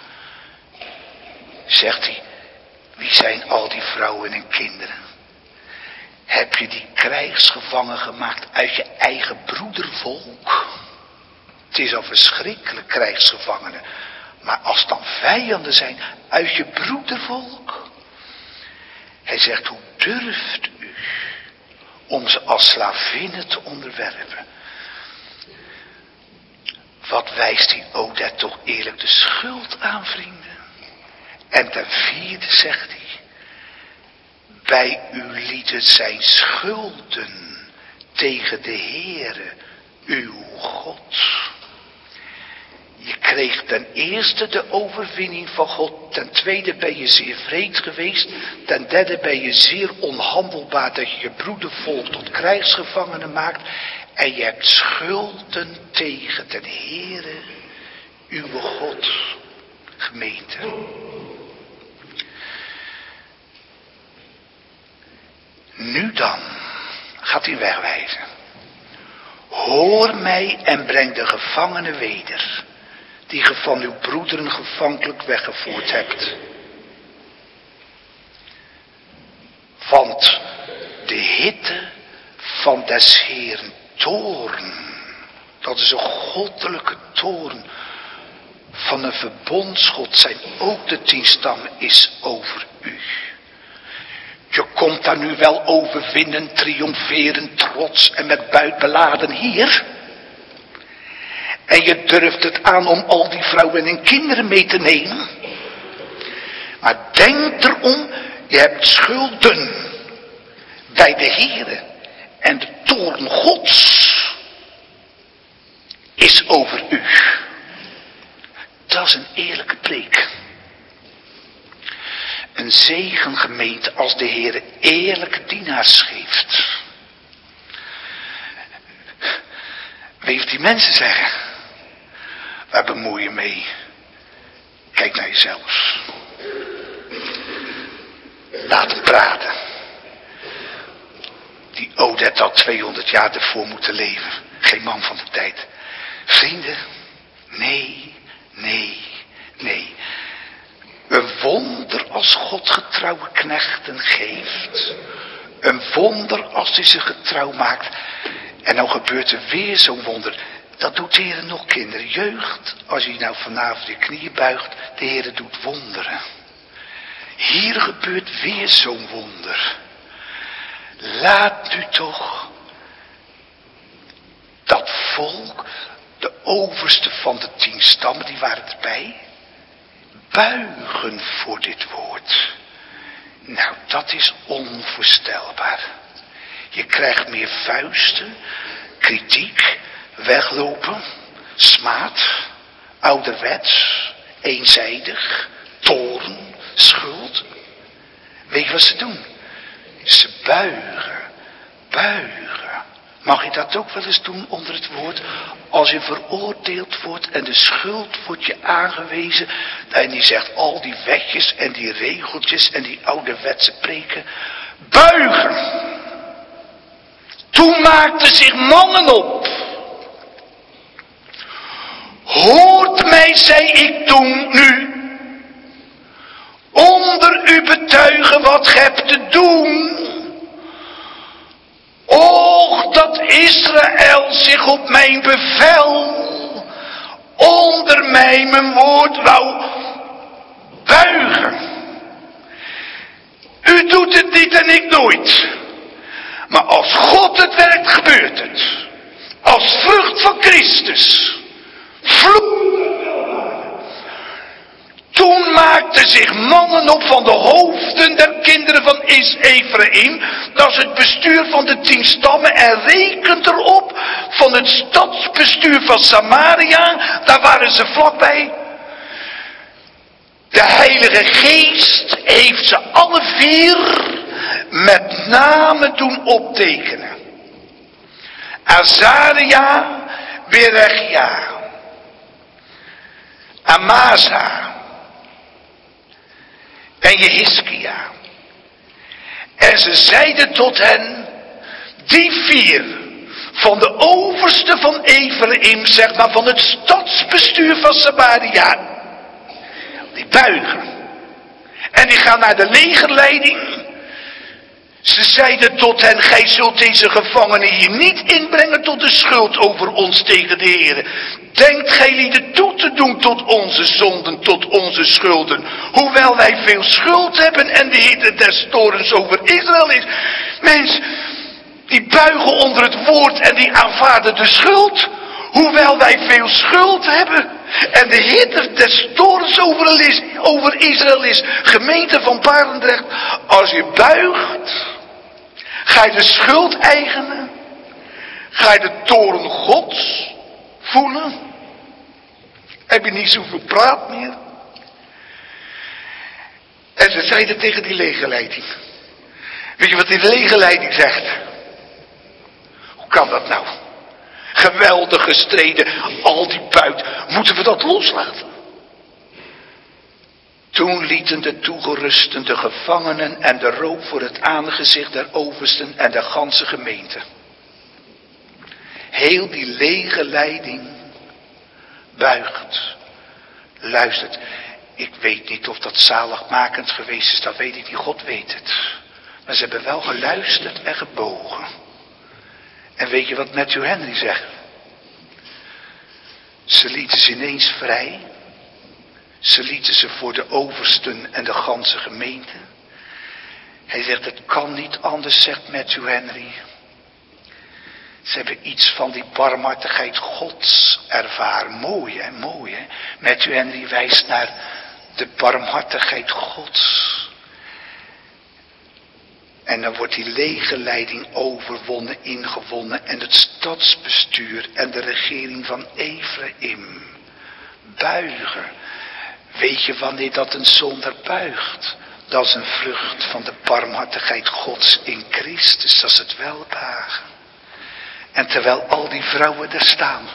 Zegt hij, wie zijn al die vrouwen en kinderen? Heb je die krijgsgevangen gemaakt uit je eigen broedervolk? Het is al verschrikkelijk krijgsgevangenen. Maar als het dan vijanden zijn uit je broedervolk. Hij zegt, hoe durft u om ze als slavinnen te onderwerpen? Wat wijst die Oded toch eerlijk de schuld aan, vrienden? En ten vierde zegt hij, bij u lieten zijn schulden tegen de Heere, uw God. Je kreeg ten eerste de overwinning van God. Ten tweede ben je zeer wreed geweest. Ten derde ben je zeer onhandelbaar dat je je broedervolk tot krijgsgevangenen maakt. En je hebt schulden tegen de Heere, uw God. Gemeente. Nu dan, gaat hij wegwijzen. Hoor mij en breng de gevangenen weder, die ge van uw broederen gevankelijk weggevoerd hebt. Want de hitte van des Heeren toorn, dat is een goddelijke toorn van een verbondsgod, zijn ook de tien stammen, is over u. Je komt daar nu wel overwinnen, triomferend, trots en met buit beladen hier. En je durft het aan om al die vrouwen en kinderen mee te nemen. Maar denk erom, je hebt schulden bij de Heere. En de toorn Gods is over u. Dat is een eerlijke preek. Een zegen, gemeente, als de Heere eerlijke dienaars geeft. Weet wat die mensen zeggen? Waar bemoei je mee? Kijk naar jezelf. Laat hem praten. Die Oded had tweehonderd jaar ervoor moeten leven. Geen man van de tijd. Vrienden, nee, nee, nee. Een wonder als God getrouwe knechten geeft. Een wonder als hij ze getrouw maakt. En nou gebeurt er weer zo'n wonder. Dat doet de Heer nog, kinderen. Jeugd, als je nou vanavond je knieën buigt, de Heer doet wonderen. Hier gebeurt weer zo'n wonder. Laat u toch dat volk, de overste van de tien stammen, die waren erbij, buigen voor dit woord. Nou, dat is onvoorstelbaar. Je krijgt meer vuisten, kritiek, weglopen, smaad, ouderwets, eenzijdig, toorn, schuld. Weet je wat ze doen? Ze buigen, buigen. Mag je dat ook wel eens doen onder het woord? Als je veroordeeld wordt en de schuld wordt je aangewezen. En die zegt al die wetjes en die regeltjes en die ouderwetse preken. Buigen. Toen maakten zich mannen op. Hoort mij, zei ik toen nu. Onder u betuigen wat gij hebt te doen. Och, dat Israël zich op mijn bevel onder mij mijn woord wou buigen. U doet het niet en ik nooit. Maar als God het werkt, gebeurt het. Als vrucht van Christus. Vloed. Toen maakten zich mannen op van de hoofden der kinderen van Ephraim. Dat is het bestuur van de tien stammen. En rekent erop van het stadsbestuur van Samaria. Daar waren ze vlakbij. De Heilige Geest heeft ze alle vier met name doen optekenen. Azaria, Berechia, Amasa en Jehiskia. En ze zeiden tot hen, die vier van de overste van Ephraim, zeg maar van het stadsbestuur van Samaria, die buigen. En die gaan naar de legerleiding. Ze zeiden tot hen, gij zult deze gevangenen hier niet inbrengen tot de schuld over ons tegen de Heere. Denkt gij lieden toe te doen tot onze zonden, tot onze schulden. Hoewel wij veel schuld hebben en de Heer des torens over Israël is. Mens, die buigen onder het woord en die aanvaarden de schuld. Hoewel wij veel schuld hebben. En de Heer des torens over Israël is. Gemeente van Barendrecht, als je buigt, ga je de schuld eigenen. Ga je de toren Gods voelen. Heb je niet zoveel praat meer. En ze zeiden tegen die legerleiding. Weet je wat die legerleiding zegt? Hoe kan dat nou? Geweldig gestreden, al die buit. Moeten we dat loslaten? Toen lieten de toegerusten de gevangenen en de rook voor het aangezicht der oversten en de ganse gemeente. Heel die lege leiding buigt, luistert. Ik weet niet of dat zaligmakend geweest is, dat weet ik niet, God weet het. Maar ze hebben wel geluisterd en gebogen. En weet je wat Matthew Henry zegt? Ze lieten ze ineens vrij. Ze lieten ze voor de oversten en de ganse gemeente. Hij zegt, het kan niet anders, zegt Matthew Henry. Ze hebben iets van die barmhartigheid Gods ervaren. Mooi hè, mooi hè. Matthew Henry wijst naar de barmhartigheid Gods. En dan wordt die legerleiding overwonnen, ingewonnen. En het stadsbestuur en de regering van Ephraim buigen. Weet je wanneer dat een zondaar buigt? Dat is een vrucht van de barmhartigheid Gods in Christus. Dat is het welbehagen. En terwijl al die vrouwen daar staan.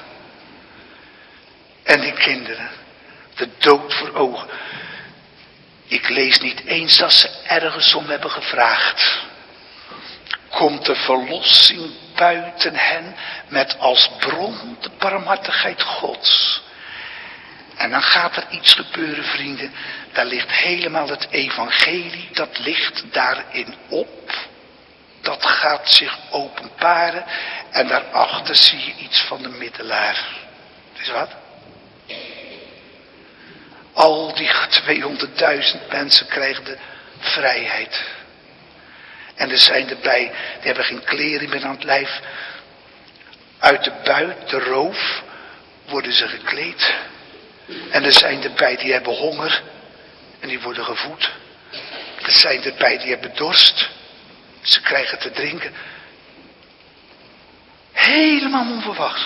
En die kinderen. De dood voor ogen. Ik lees niet eens dat ze ergens om hebben gevraagd. Komt de verlossing buiten hen met als bron de barmhartigheid Gods. En dan gaat er iets gebeuren, vrienden. Daar ligt helemaal het evangelie, dat ligt daarin op. Dat gaat zich openbaren. En daarachter zie je iets van de middelaar. Is wat? Al die tweehonderdduizend mensen krijgen de vrijheid. En er zijn erbij, die hebben geen kleren meer aan het lijf. Uit de buit, de roof, worden ze gekleed. En er zijn erbij die hebben honger. En die worden gevoed. Er zijn erbij die hebben dorst. Ze krijgen te drinken. Helemaal onverwachts.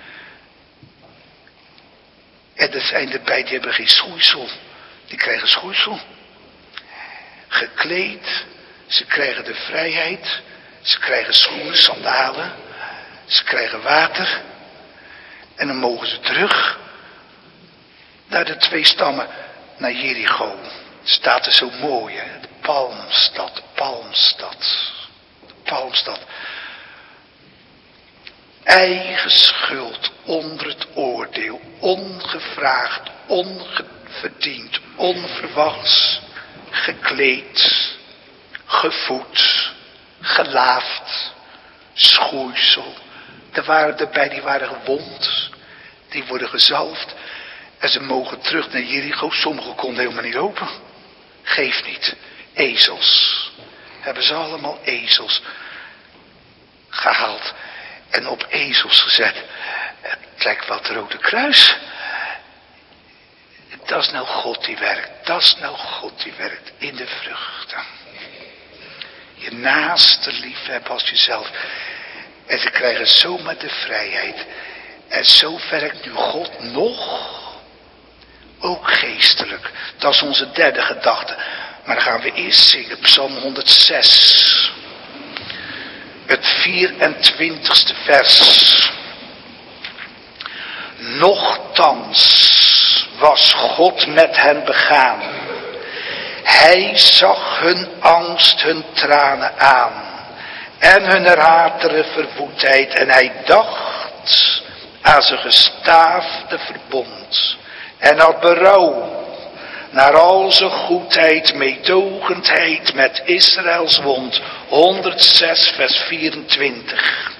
En er zijn erbij die hebben geen schoeisel. Die krijgen schoeisel. Gekleed. Ze krijgen de vrijheid. Ze krijgen schoenen, sandalen. Ze krijgen water. En dan mogen ze terug. Naar de twee stammen. Naar Jericho. Staat er zo mooi hè. De Palmstad. De Palmstad. De Palmstad. Eigen schuld onder het oordeel, ongevraagd, onverdiend, onverwachts, gekleed, gevoed, gelaafd, schoeisel. Er waren erbij die waren gewond, die worden gezalfd en ze mogen terug naar Jericho. Sommigen konden helemaal niet lopen. Geeft niet. Ezels. Hebben ze allemaal ezels gehaald. En op ezels gezet. Het lijkt wel het Rode Kruis. dat is nou God die werkt. Dat is nou God die werkt in de vruchten. Je naaste lief hebben als jezelf. En ze krijgen zomaar de vrijheid. En zo werkt nu God nog. Ook geestelijk. Dat is onze derde gedachte. Maar dan gaan we eerst zingen. Psalm honderdzes. Het vierentwintigste vers. Nochtans was God met hen begaan. Hij zag hun angst, hun tranen aan. En hun hatere verwoedheid. En hij dacht aan zijn gestaafde verbond. En had berouw naar al zijn goedheid, meedogendheid met Israëls wond. honderdzes vers vierentwintig.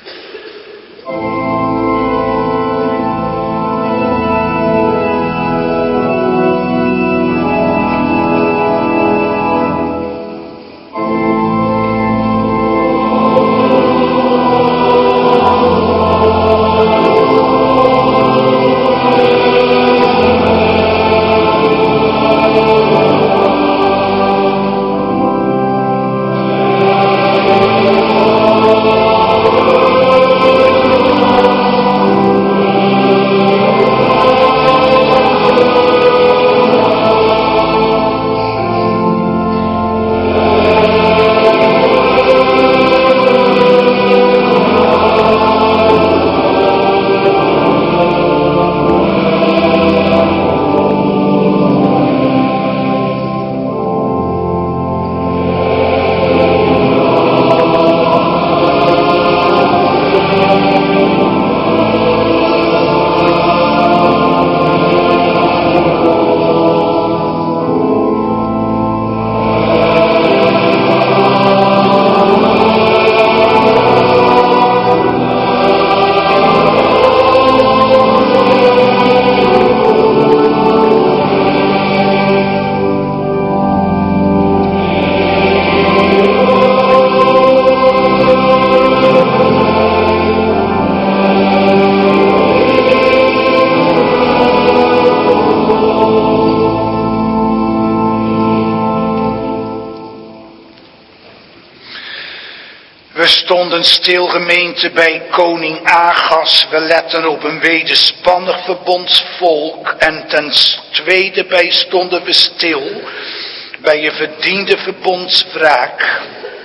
Stonden stil gemeente bij koning Agas. We letten op een wederspannig verbondsvolk. En ten tweede bij stonden we stil bij je verdiende verbondswraak.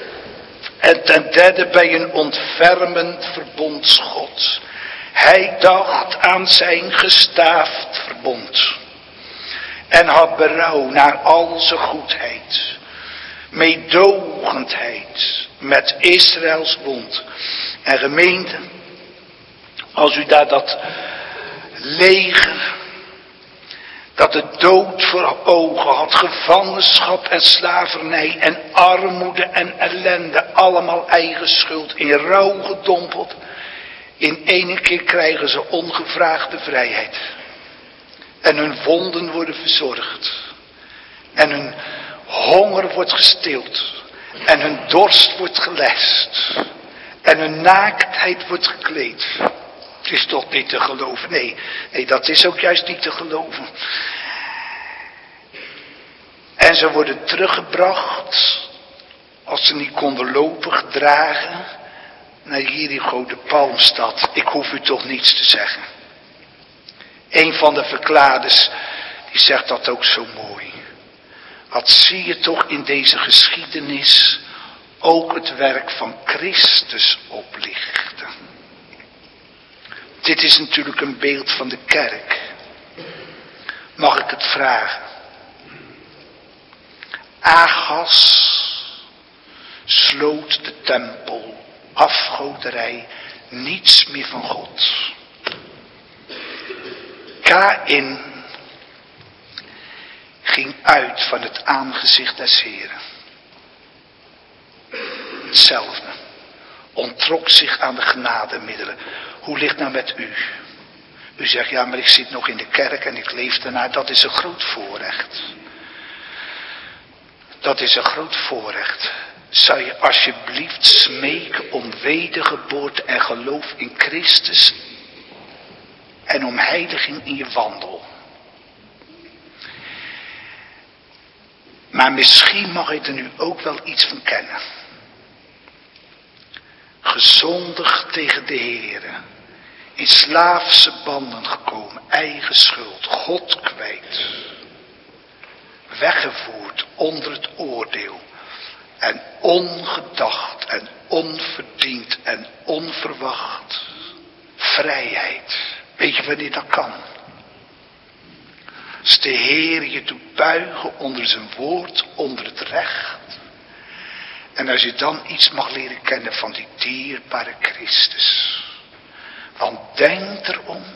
En ten derde bij een ontfermend verbondsgod. Hij dacht aan zijn gestaafd verbond. En had berouw naar al zijn goedheid. Meedogendheid met Israëls bond. En gemeente, als u daar dat leger, dat de dood voor ogen had, gevangenschap en slavernij en armoede en ellende, allemaal eigen schuld, in rouw gedompeld, in ene keer krijgen ze ongevraagde vrijheid. En hun wonden worden verzorgd. En hun honger wordt gestild. En hun dorst wordt gelest. En hun naaktheid wordt gekleed. Het is toch niet te geloven. Nee, nee, dat is ook juist niet te geloven. En ze worden teruggebracht. Als ze niet konden lopen, gedragen. Naar Jericho, de palmstad. Ik hoef u toch niets te zeggen. Een van de verklaarders, die zegt dat ook zo mooi. Wat zie je toch in deze geschiedenis ook het werk van Christus oplichten. Dit is natuurlijk een beeld van de kerk. Mag ik het vragen? Agas sloot de tempel, afgoderij, niets meer van God. Kaïn ging uit van het aangezicht des Heren. Hetzelfde. Onttrok zich aan de genademiddelen. Hoe ligt nou met u? U zegt, ja, maar ik zit nog in de kerk en ik leef daarna. Dat is een groot voorrecht. Dat is een groot voorrecht. Zou je alsjeblieft smeken om wedergeboorte en geloof in Christus en om heiliging in je wandel. Maar misschien mag ik er nu ook wel iets van kennen. Gezondigd tegen de Heere. In slaafse banden gekomen. Eigen schuld. God kwijt. Weggevoerd onder het oordeel. En ongedacht en onverdiend en onverwacht. Vrijheid. Weet je wanneer dat kan? Als de Heer je doet buigen onder zijn woord, onder het recht. En als je dan iets mag leren kennen van die dierbare Christus. Want denk erom.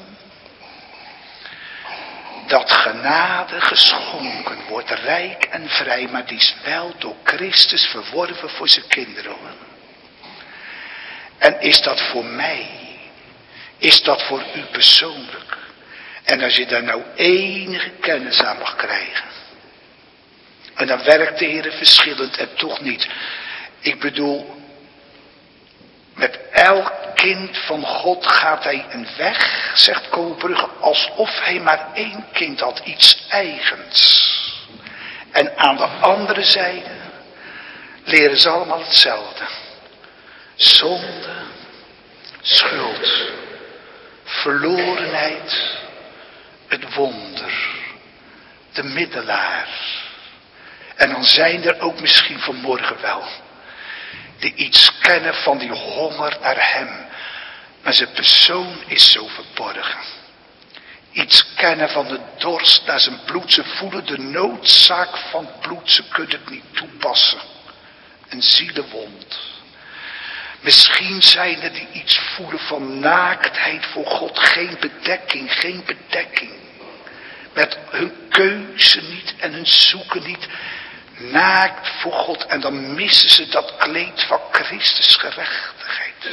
Dat genade geschonken wordt, rijk en vrij, maar die is wel door Christus verworven voor zijn kinderen. En is dat voor mij? Is dat voor u persoonlijk? En als je daar nou enige kennis aan mag krijgen. En dan werkt de Heer verschillend en toch niet. Ik bedoel, met elk kind van God gaat hij een weg, zegt Koopbrugge, alsof hij maar één kind had, iets eigens. En aan de andere zijde leren ze allemaal hetzelfde. Zonde, schuld, verlorenheid, het wonder, de middelaar. En dan zijn er ook misschien vanmorgen wel die iets kennen van die honger naar hem. Maar zijn persoon is zo verborgen. Iets kennen van de dorst naar zijn bloed. Ze voelen de noodzaak van het bloed. Ze kunnen het niet toepassen. Een zielenwond. Misschien zijn er die iets voelen van naaktheid voor God. Geen bedekking, geen bedekking. Met hun keuze niet en hun zoeken niet. Naakt voor God. En dan missen ze dat kleed van Christus gerechtigheid.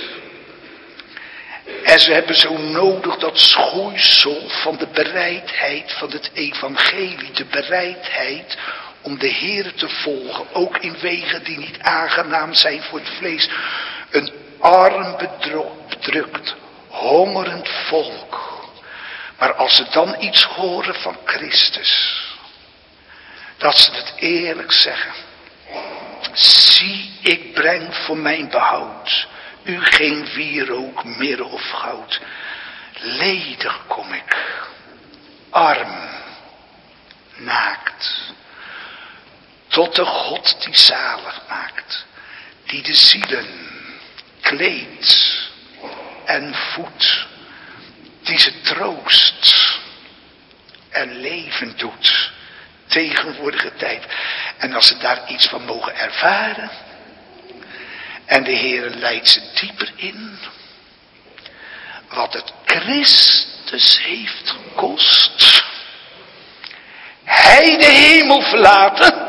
En ze hebben zo nodig dat schoeisel van de bereidheid van het evangelie. De bereidheid om de Heer te volgen. Ook in wegen die niet aangenaam zijn voor het vlees. Een arm bedrukt, hongerend volk. Maar als ze dan iets horen van Christus. Dat ze het eerlijk zeggen. Zie, ik breng voor mijn behoud. U geen wierook, mirre of goud. Ledig kom ik. Arm. Naakt. Tot de God die zalig maakt. Die de zielen kleedt en voedt. Die ze troost en leven doet. Tegenwoordige tijd. En als ze daar iets van mogen ervaren. En de Heer leidt ze dieper in. Wat het Christus heeft gekost. Hij de hemel verlaten.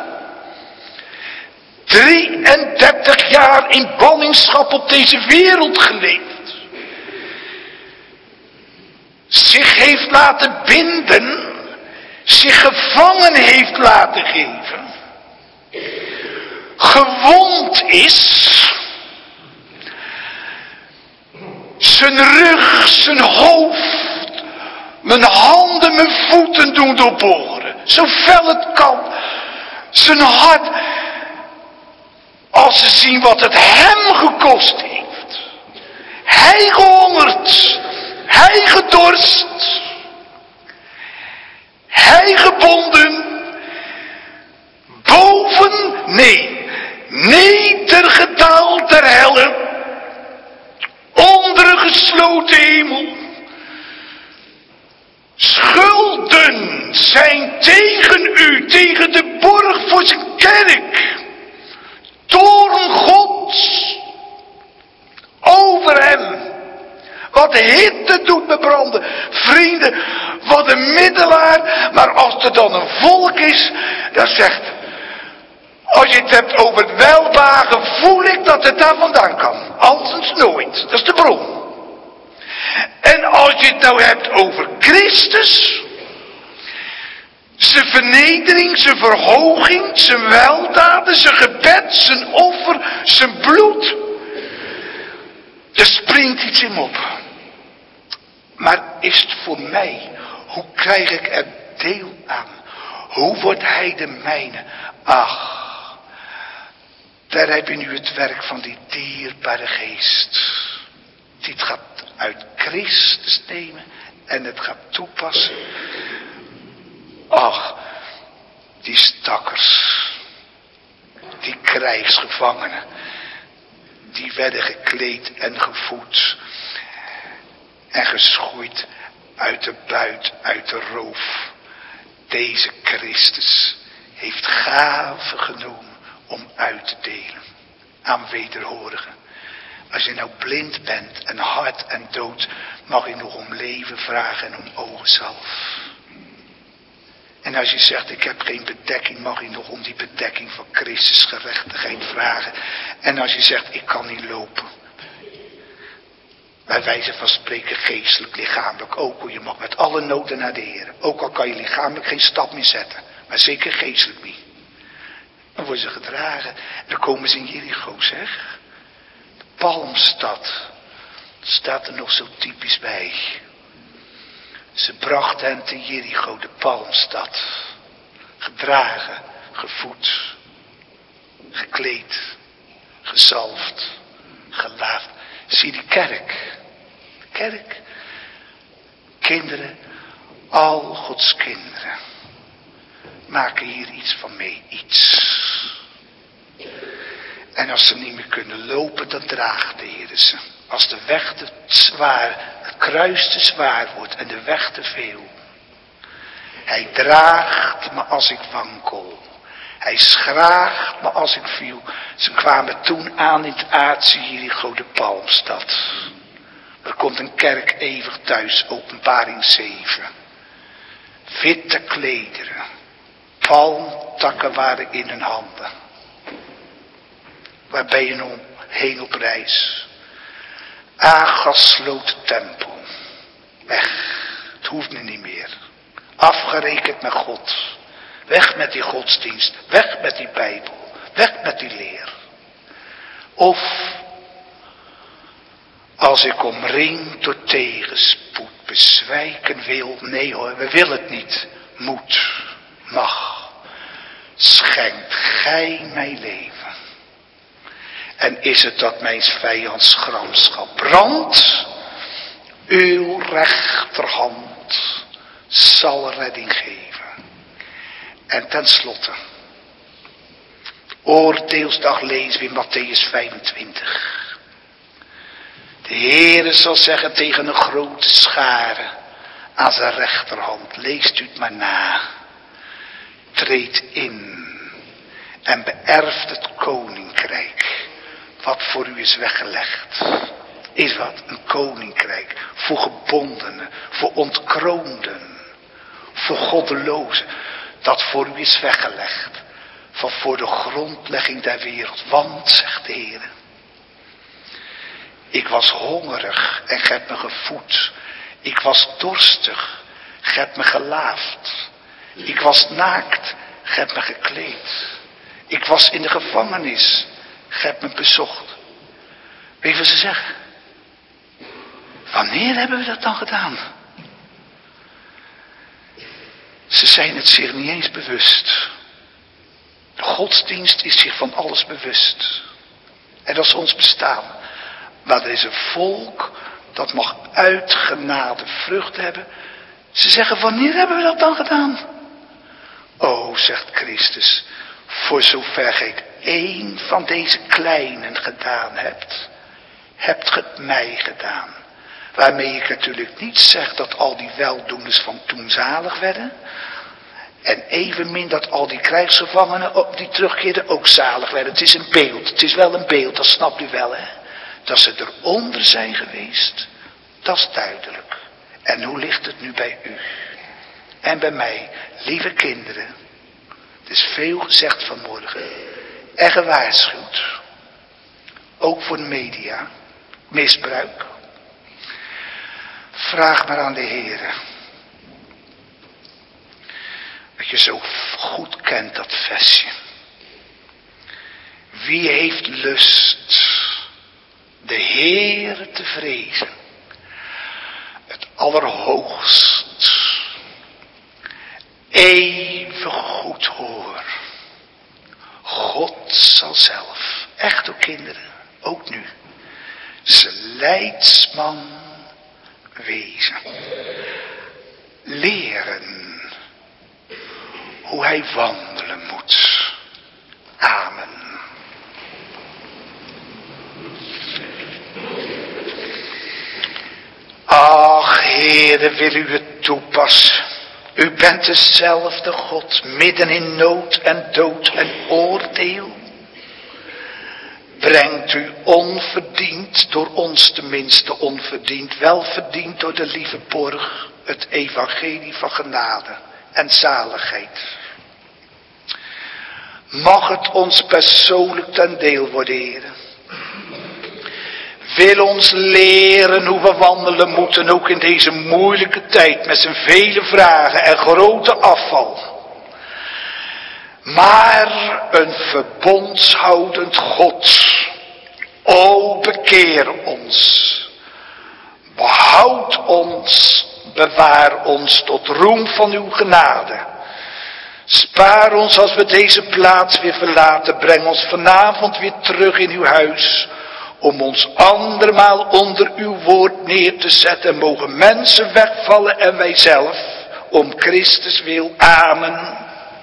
drieëndertig jaar in ballingschap op deze wereld geleefd. Zich heeft laten binden. Zich gevangen heeft laten geven. Gewond is. Zijn rug, zijn hoofd, mijn handen, mijn voeten doen doorboren. Zo fel het kan. Zijn hart. Als ze zien wat het hem gekost heeft. Hij gehongerd. Hij gedorst. Hij gebonden. Boven, nee, nedergedaald ter helle. Onder een gesloten hemel. Schulden zijn tegen u, tegen de borg voor zijn kerk. Toorn Gods over hem. Wat hitte doet me branden. Vrienden, wat een middelaar. Maar als er dan een volk is, dat zegt, als je het hebt over het welwagen, voel ik dat het daar vandaan kan. Anders nooit. Dat is de bron. En als je het nou hebt over Christus, zijn vernedering, zijn verhoging, zijn weldaden, zijn gebed, zijn offer, zijn bloed. Er springt iets in op. Maar is het voor mij, hoe krijg ik er deel aan? Hoe wordt hij de mijne? Ach, daar heb je nu het werk van die dierbare geest. Die het gaat uit Christus nemen en het gaat toepassen. Ach, die stakkers, die krijgsgevangenen, die werden gekleed en gevoed en geschoeid uit de buit, uit de roof. Deze Christus heeft gaven genomen om uit te delen aan wederhorigen. Als je nou blind bent en hard en dood, mag je nog om leven vragen en om oogenzalf. En als je zegt, ik heb geen bedekking, mag je nog om die bedekking van Christus gerechtigheid vragen. En als je zegt, ik kan niet lopen. Bij wijze van spreken geestelijk, lichamelijk ook. Je mag met alle noden naar de Heer. Ook al kan je lichamelijk geen stap meer zetten. Maar zeker geestelijk niet. Dan worden ze gedragen. En dan komen ze in Jericho, zeg. De Palmstad. Dat staat er nog zo typisch bij. Ze brachten hen te Jericho, de Palmstad. Gedragen, gevoed, gekleed, gezalfd, gelaafd. Zie die kerk. De kerk. Kinderen, al Gods kinderen. Maken hier iets van mee, iets. En als ze niet meer kunnen lopen, dan draagt de Heer ze. Als de weg te zwaar, het kruis te zwaar wordt en de weg te veel. Hij draagt me als ik wankel. Hij schraagt me als ik viel. Ze kwamen toen aan in het aardse Jericho, de Palmstad. Er komt een kerk eeuwig thuis, Openbaring zeven. Witte klederen. Palmtakken waren in hun handen. Waar ben je nog heen op reis? Agas sloot de tempel. Weg. Het hoeft me niet meer. Afgerekend met God. Weg met die godsdienst. Weg met die Bijbel. Weg met die leer. Of als ik omringd door tegenspoed bezwijken wil. Nee hoor, we willen het niet. Moet, mag. Schenkt gij mij leven. En is het dat mijn vijands gramschap brandt? Uw rechterhand zal redding geven. En tenslotte, oordeelsdag lezen we in Mattheüs vijfentwintig. De Heere zal zeggen tegen een grote schare aan zijn rechterhand, leest u het maar na. Treed in en beërft het koninkrijk wat voor u is weggelegd. Is wat? Een koninkrijk voor gebondenen, voor ontkroonden, voor goddelozen. Dat voor u is weggelegd van voor de grondlegging der wereld. Want, zegt de Heer, ik was hongerig en gij hebt me gevoed. Ik was dorstig, gij hebt me gelaafd. Ik was naakt, gij hebt me gekleed. Ik was in de gevangenis, gij hebt me bezocht. Weet je wat ze zeggen? Wanneer hebben we dat dan gedaan? Ze zijn het zich niet eens bewust. De godsdienst is zich van alles bewust. En dat is ons bestaan. Maar er is een volk dat mag uitgenade vrucht hebben. Ze zeggen, wanneer hebben we dat dan gedaan? O, zegt Christus, voor zover gij het één van deze kleinen gedaan hebt, hebt ge het mij gedaan. Waarmee ik natuurlijk niet zeg dat al die weldoeners van toen zalig werden. En evenmin dat al die krijgsgevangenen die terugkeerden ook zalig werden. Het is een beeld, het is wel een beeld, dat snapt u wel hè. Dat ze eronder zijn geweest, dat is duidelijk. En hoe ligt het nu bij u? En bij mij, lieve kinderen. Het is veel gezegd vanmorgen. En gewaarschuwd. Ook voor de media. Misbruik. Vraag maar aan de Heere. Dat je zo goed kent dat versje. Wie heeft lust de Heere te vrezen? Het allerhoogst. even goed hoor. God zal zelf, echt ook kinderen, ook nu, zijn leidsman wezen. Leren hoe hij wandelen moet. Amen. Ach, Heere, wil u het toepassen. U bent dezelfde God, midden in nood en dood en oordeel. Brengt u onverdiend, door ons tenminste onverdiend, wel verdiend door de lieve borg, het evangelie van genade en zaligheid. Mag het ons persoonlijk ten deel worden, Heere. Wil ons leren hoe we wandelen moeten, ook in deze moeilijke tijd, met zijn vele vragen en grote afval. Maar een verbondshoudend God, o bekeer ons, behoud ons, bewaar ons tot roem van uw genade. Spaar ons als we deze plaats weer verlaten, breng ons vanavond weer terug in uw huis, om ons andermaal onder uw woord neer te zetten. En mogen mensen wegvallen en wij zelf, om Christus wil. Amen.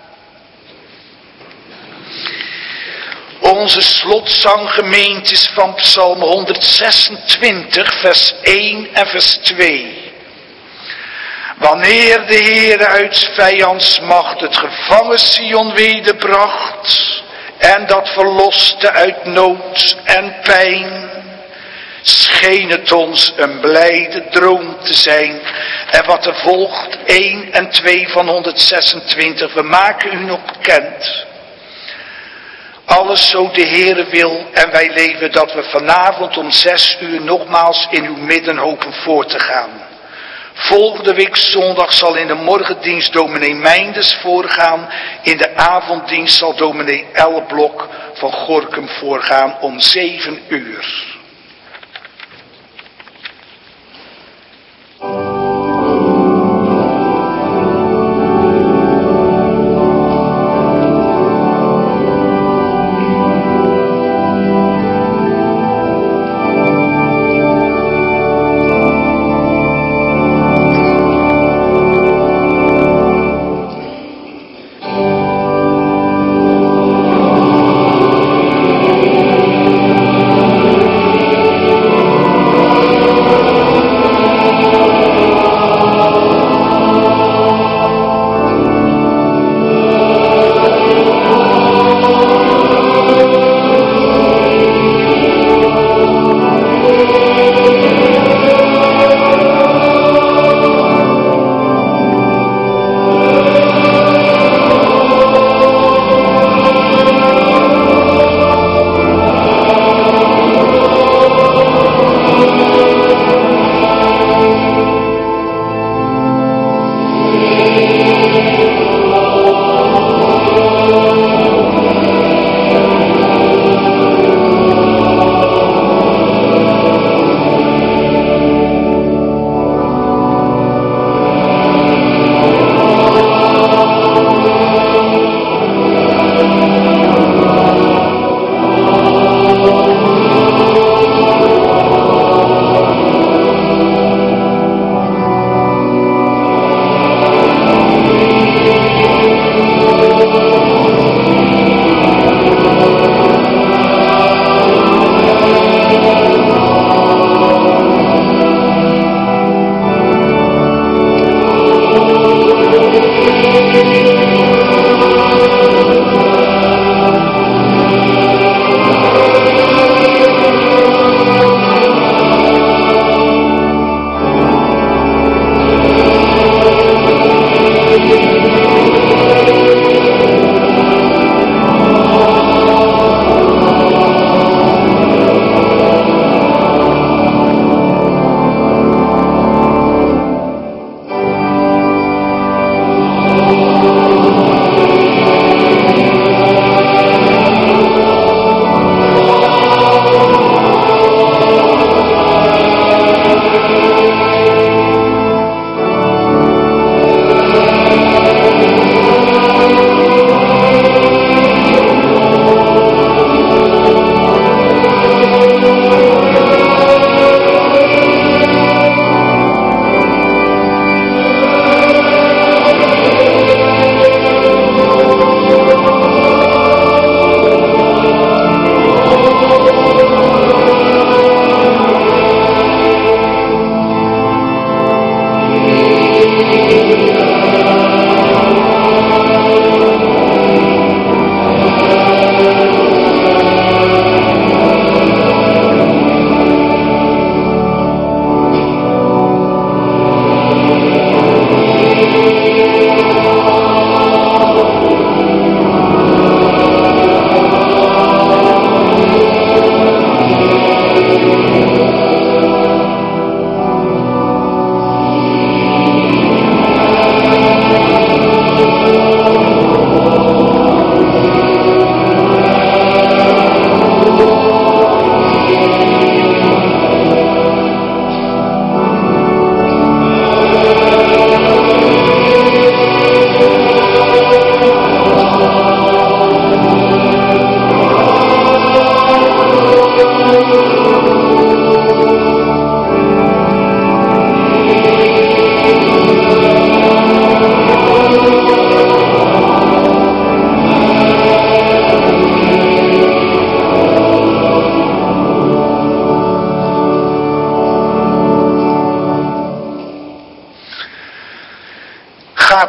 Onze slotzang gemeentes van Psalm honderdzesentwintig, vers één en vers twee. Wanneer de Heere uit vijands macht het gevangen Sion wederbracht, en dat verloste uit nood en pijn, scheen het ons een blijde droom te zijn. En wat er volgt, één en twee van honderdzesentwintig, we maken u nog bekend. Alles zo de Heere wil, en wij leven dat we vanavond om zes uur nogmaals in uw midden hopen voor te gaan. Volgende week zondag zal in de morgendienst dominee Meinders voorgaan. In de avonddienst zal dominee Elleblok van Gorinchem voorgaan om zeven uur.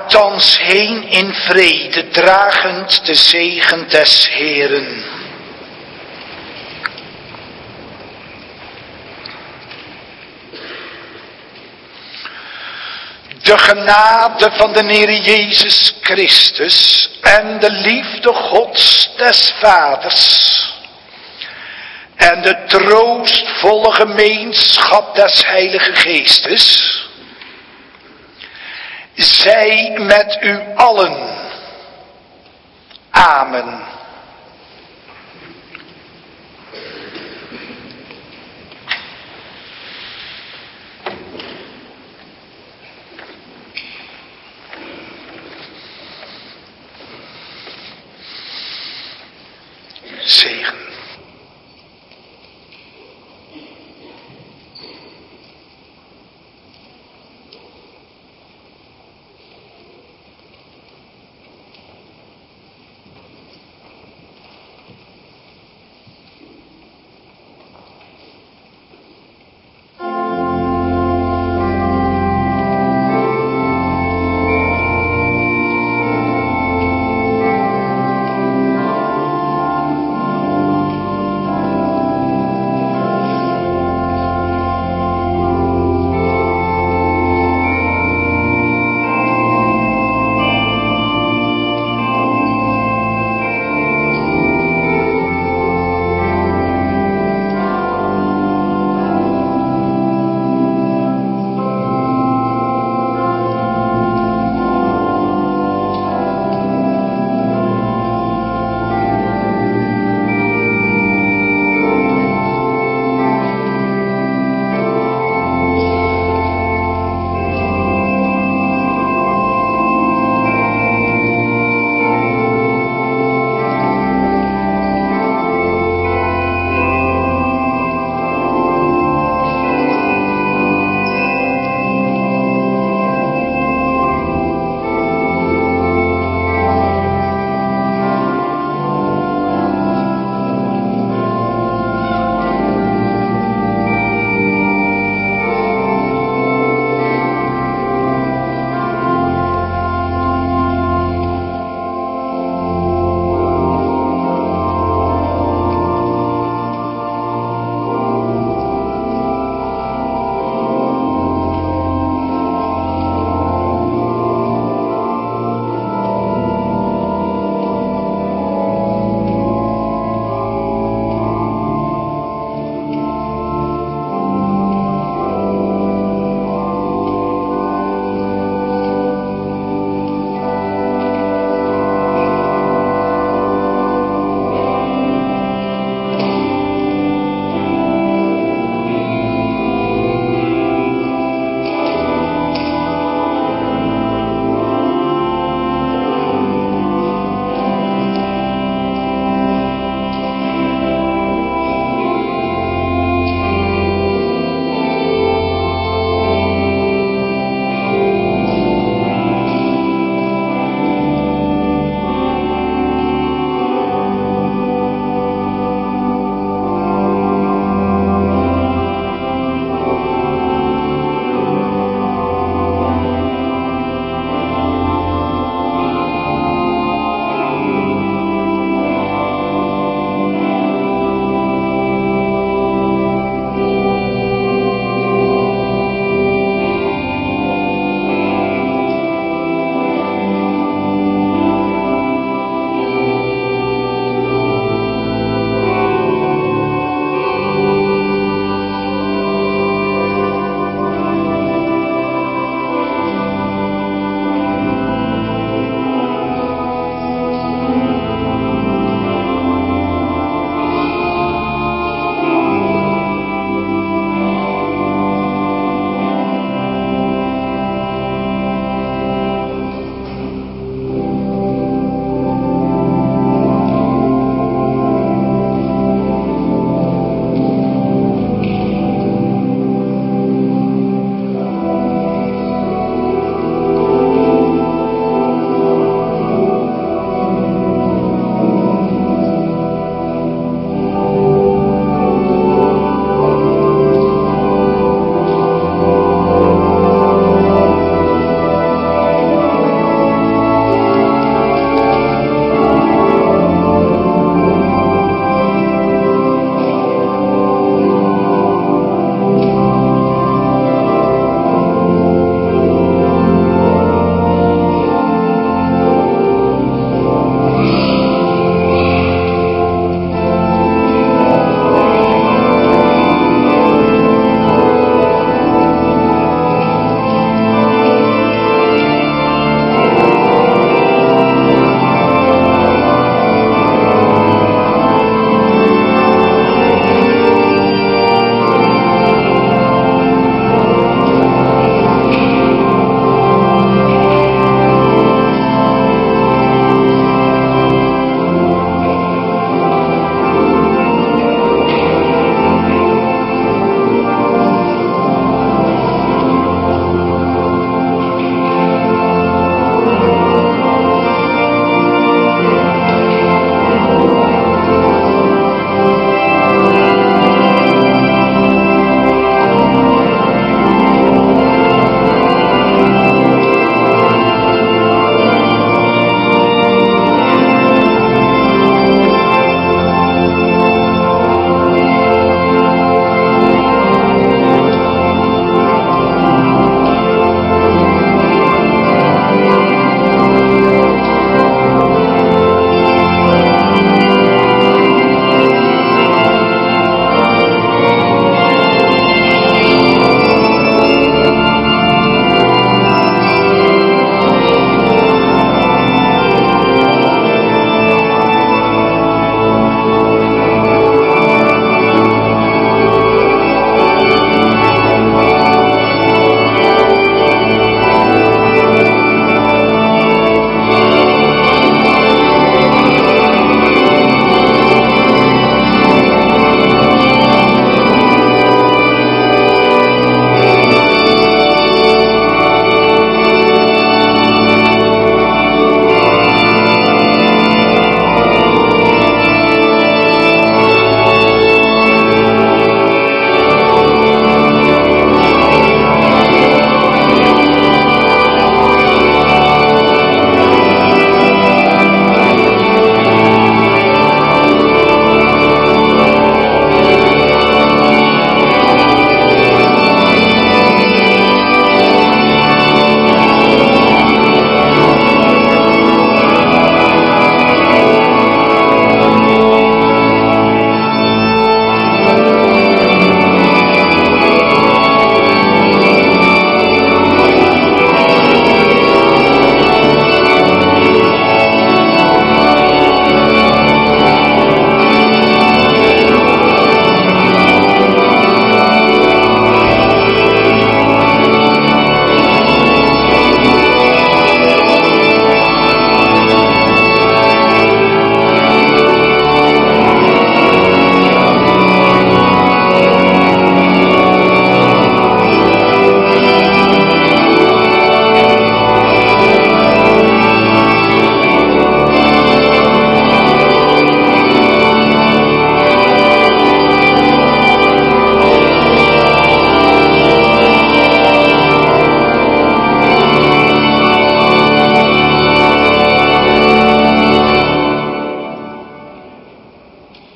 Ga thans heen in vrede, dragend de zegen des Heeren. De genade van de Heer Jezus Christus en de liefde Gods des Vaders en de troostvolle gemeenschap des Heilige Geestes zij met u allen. Amen.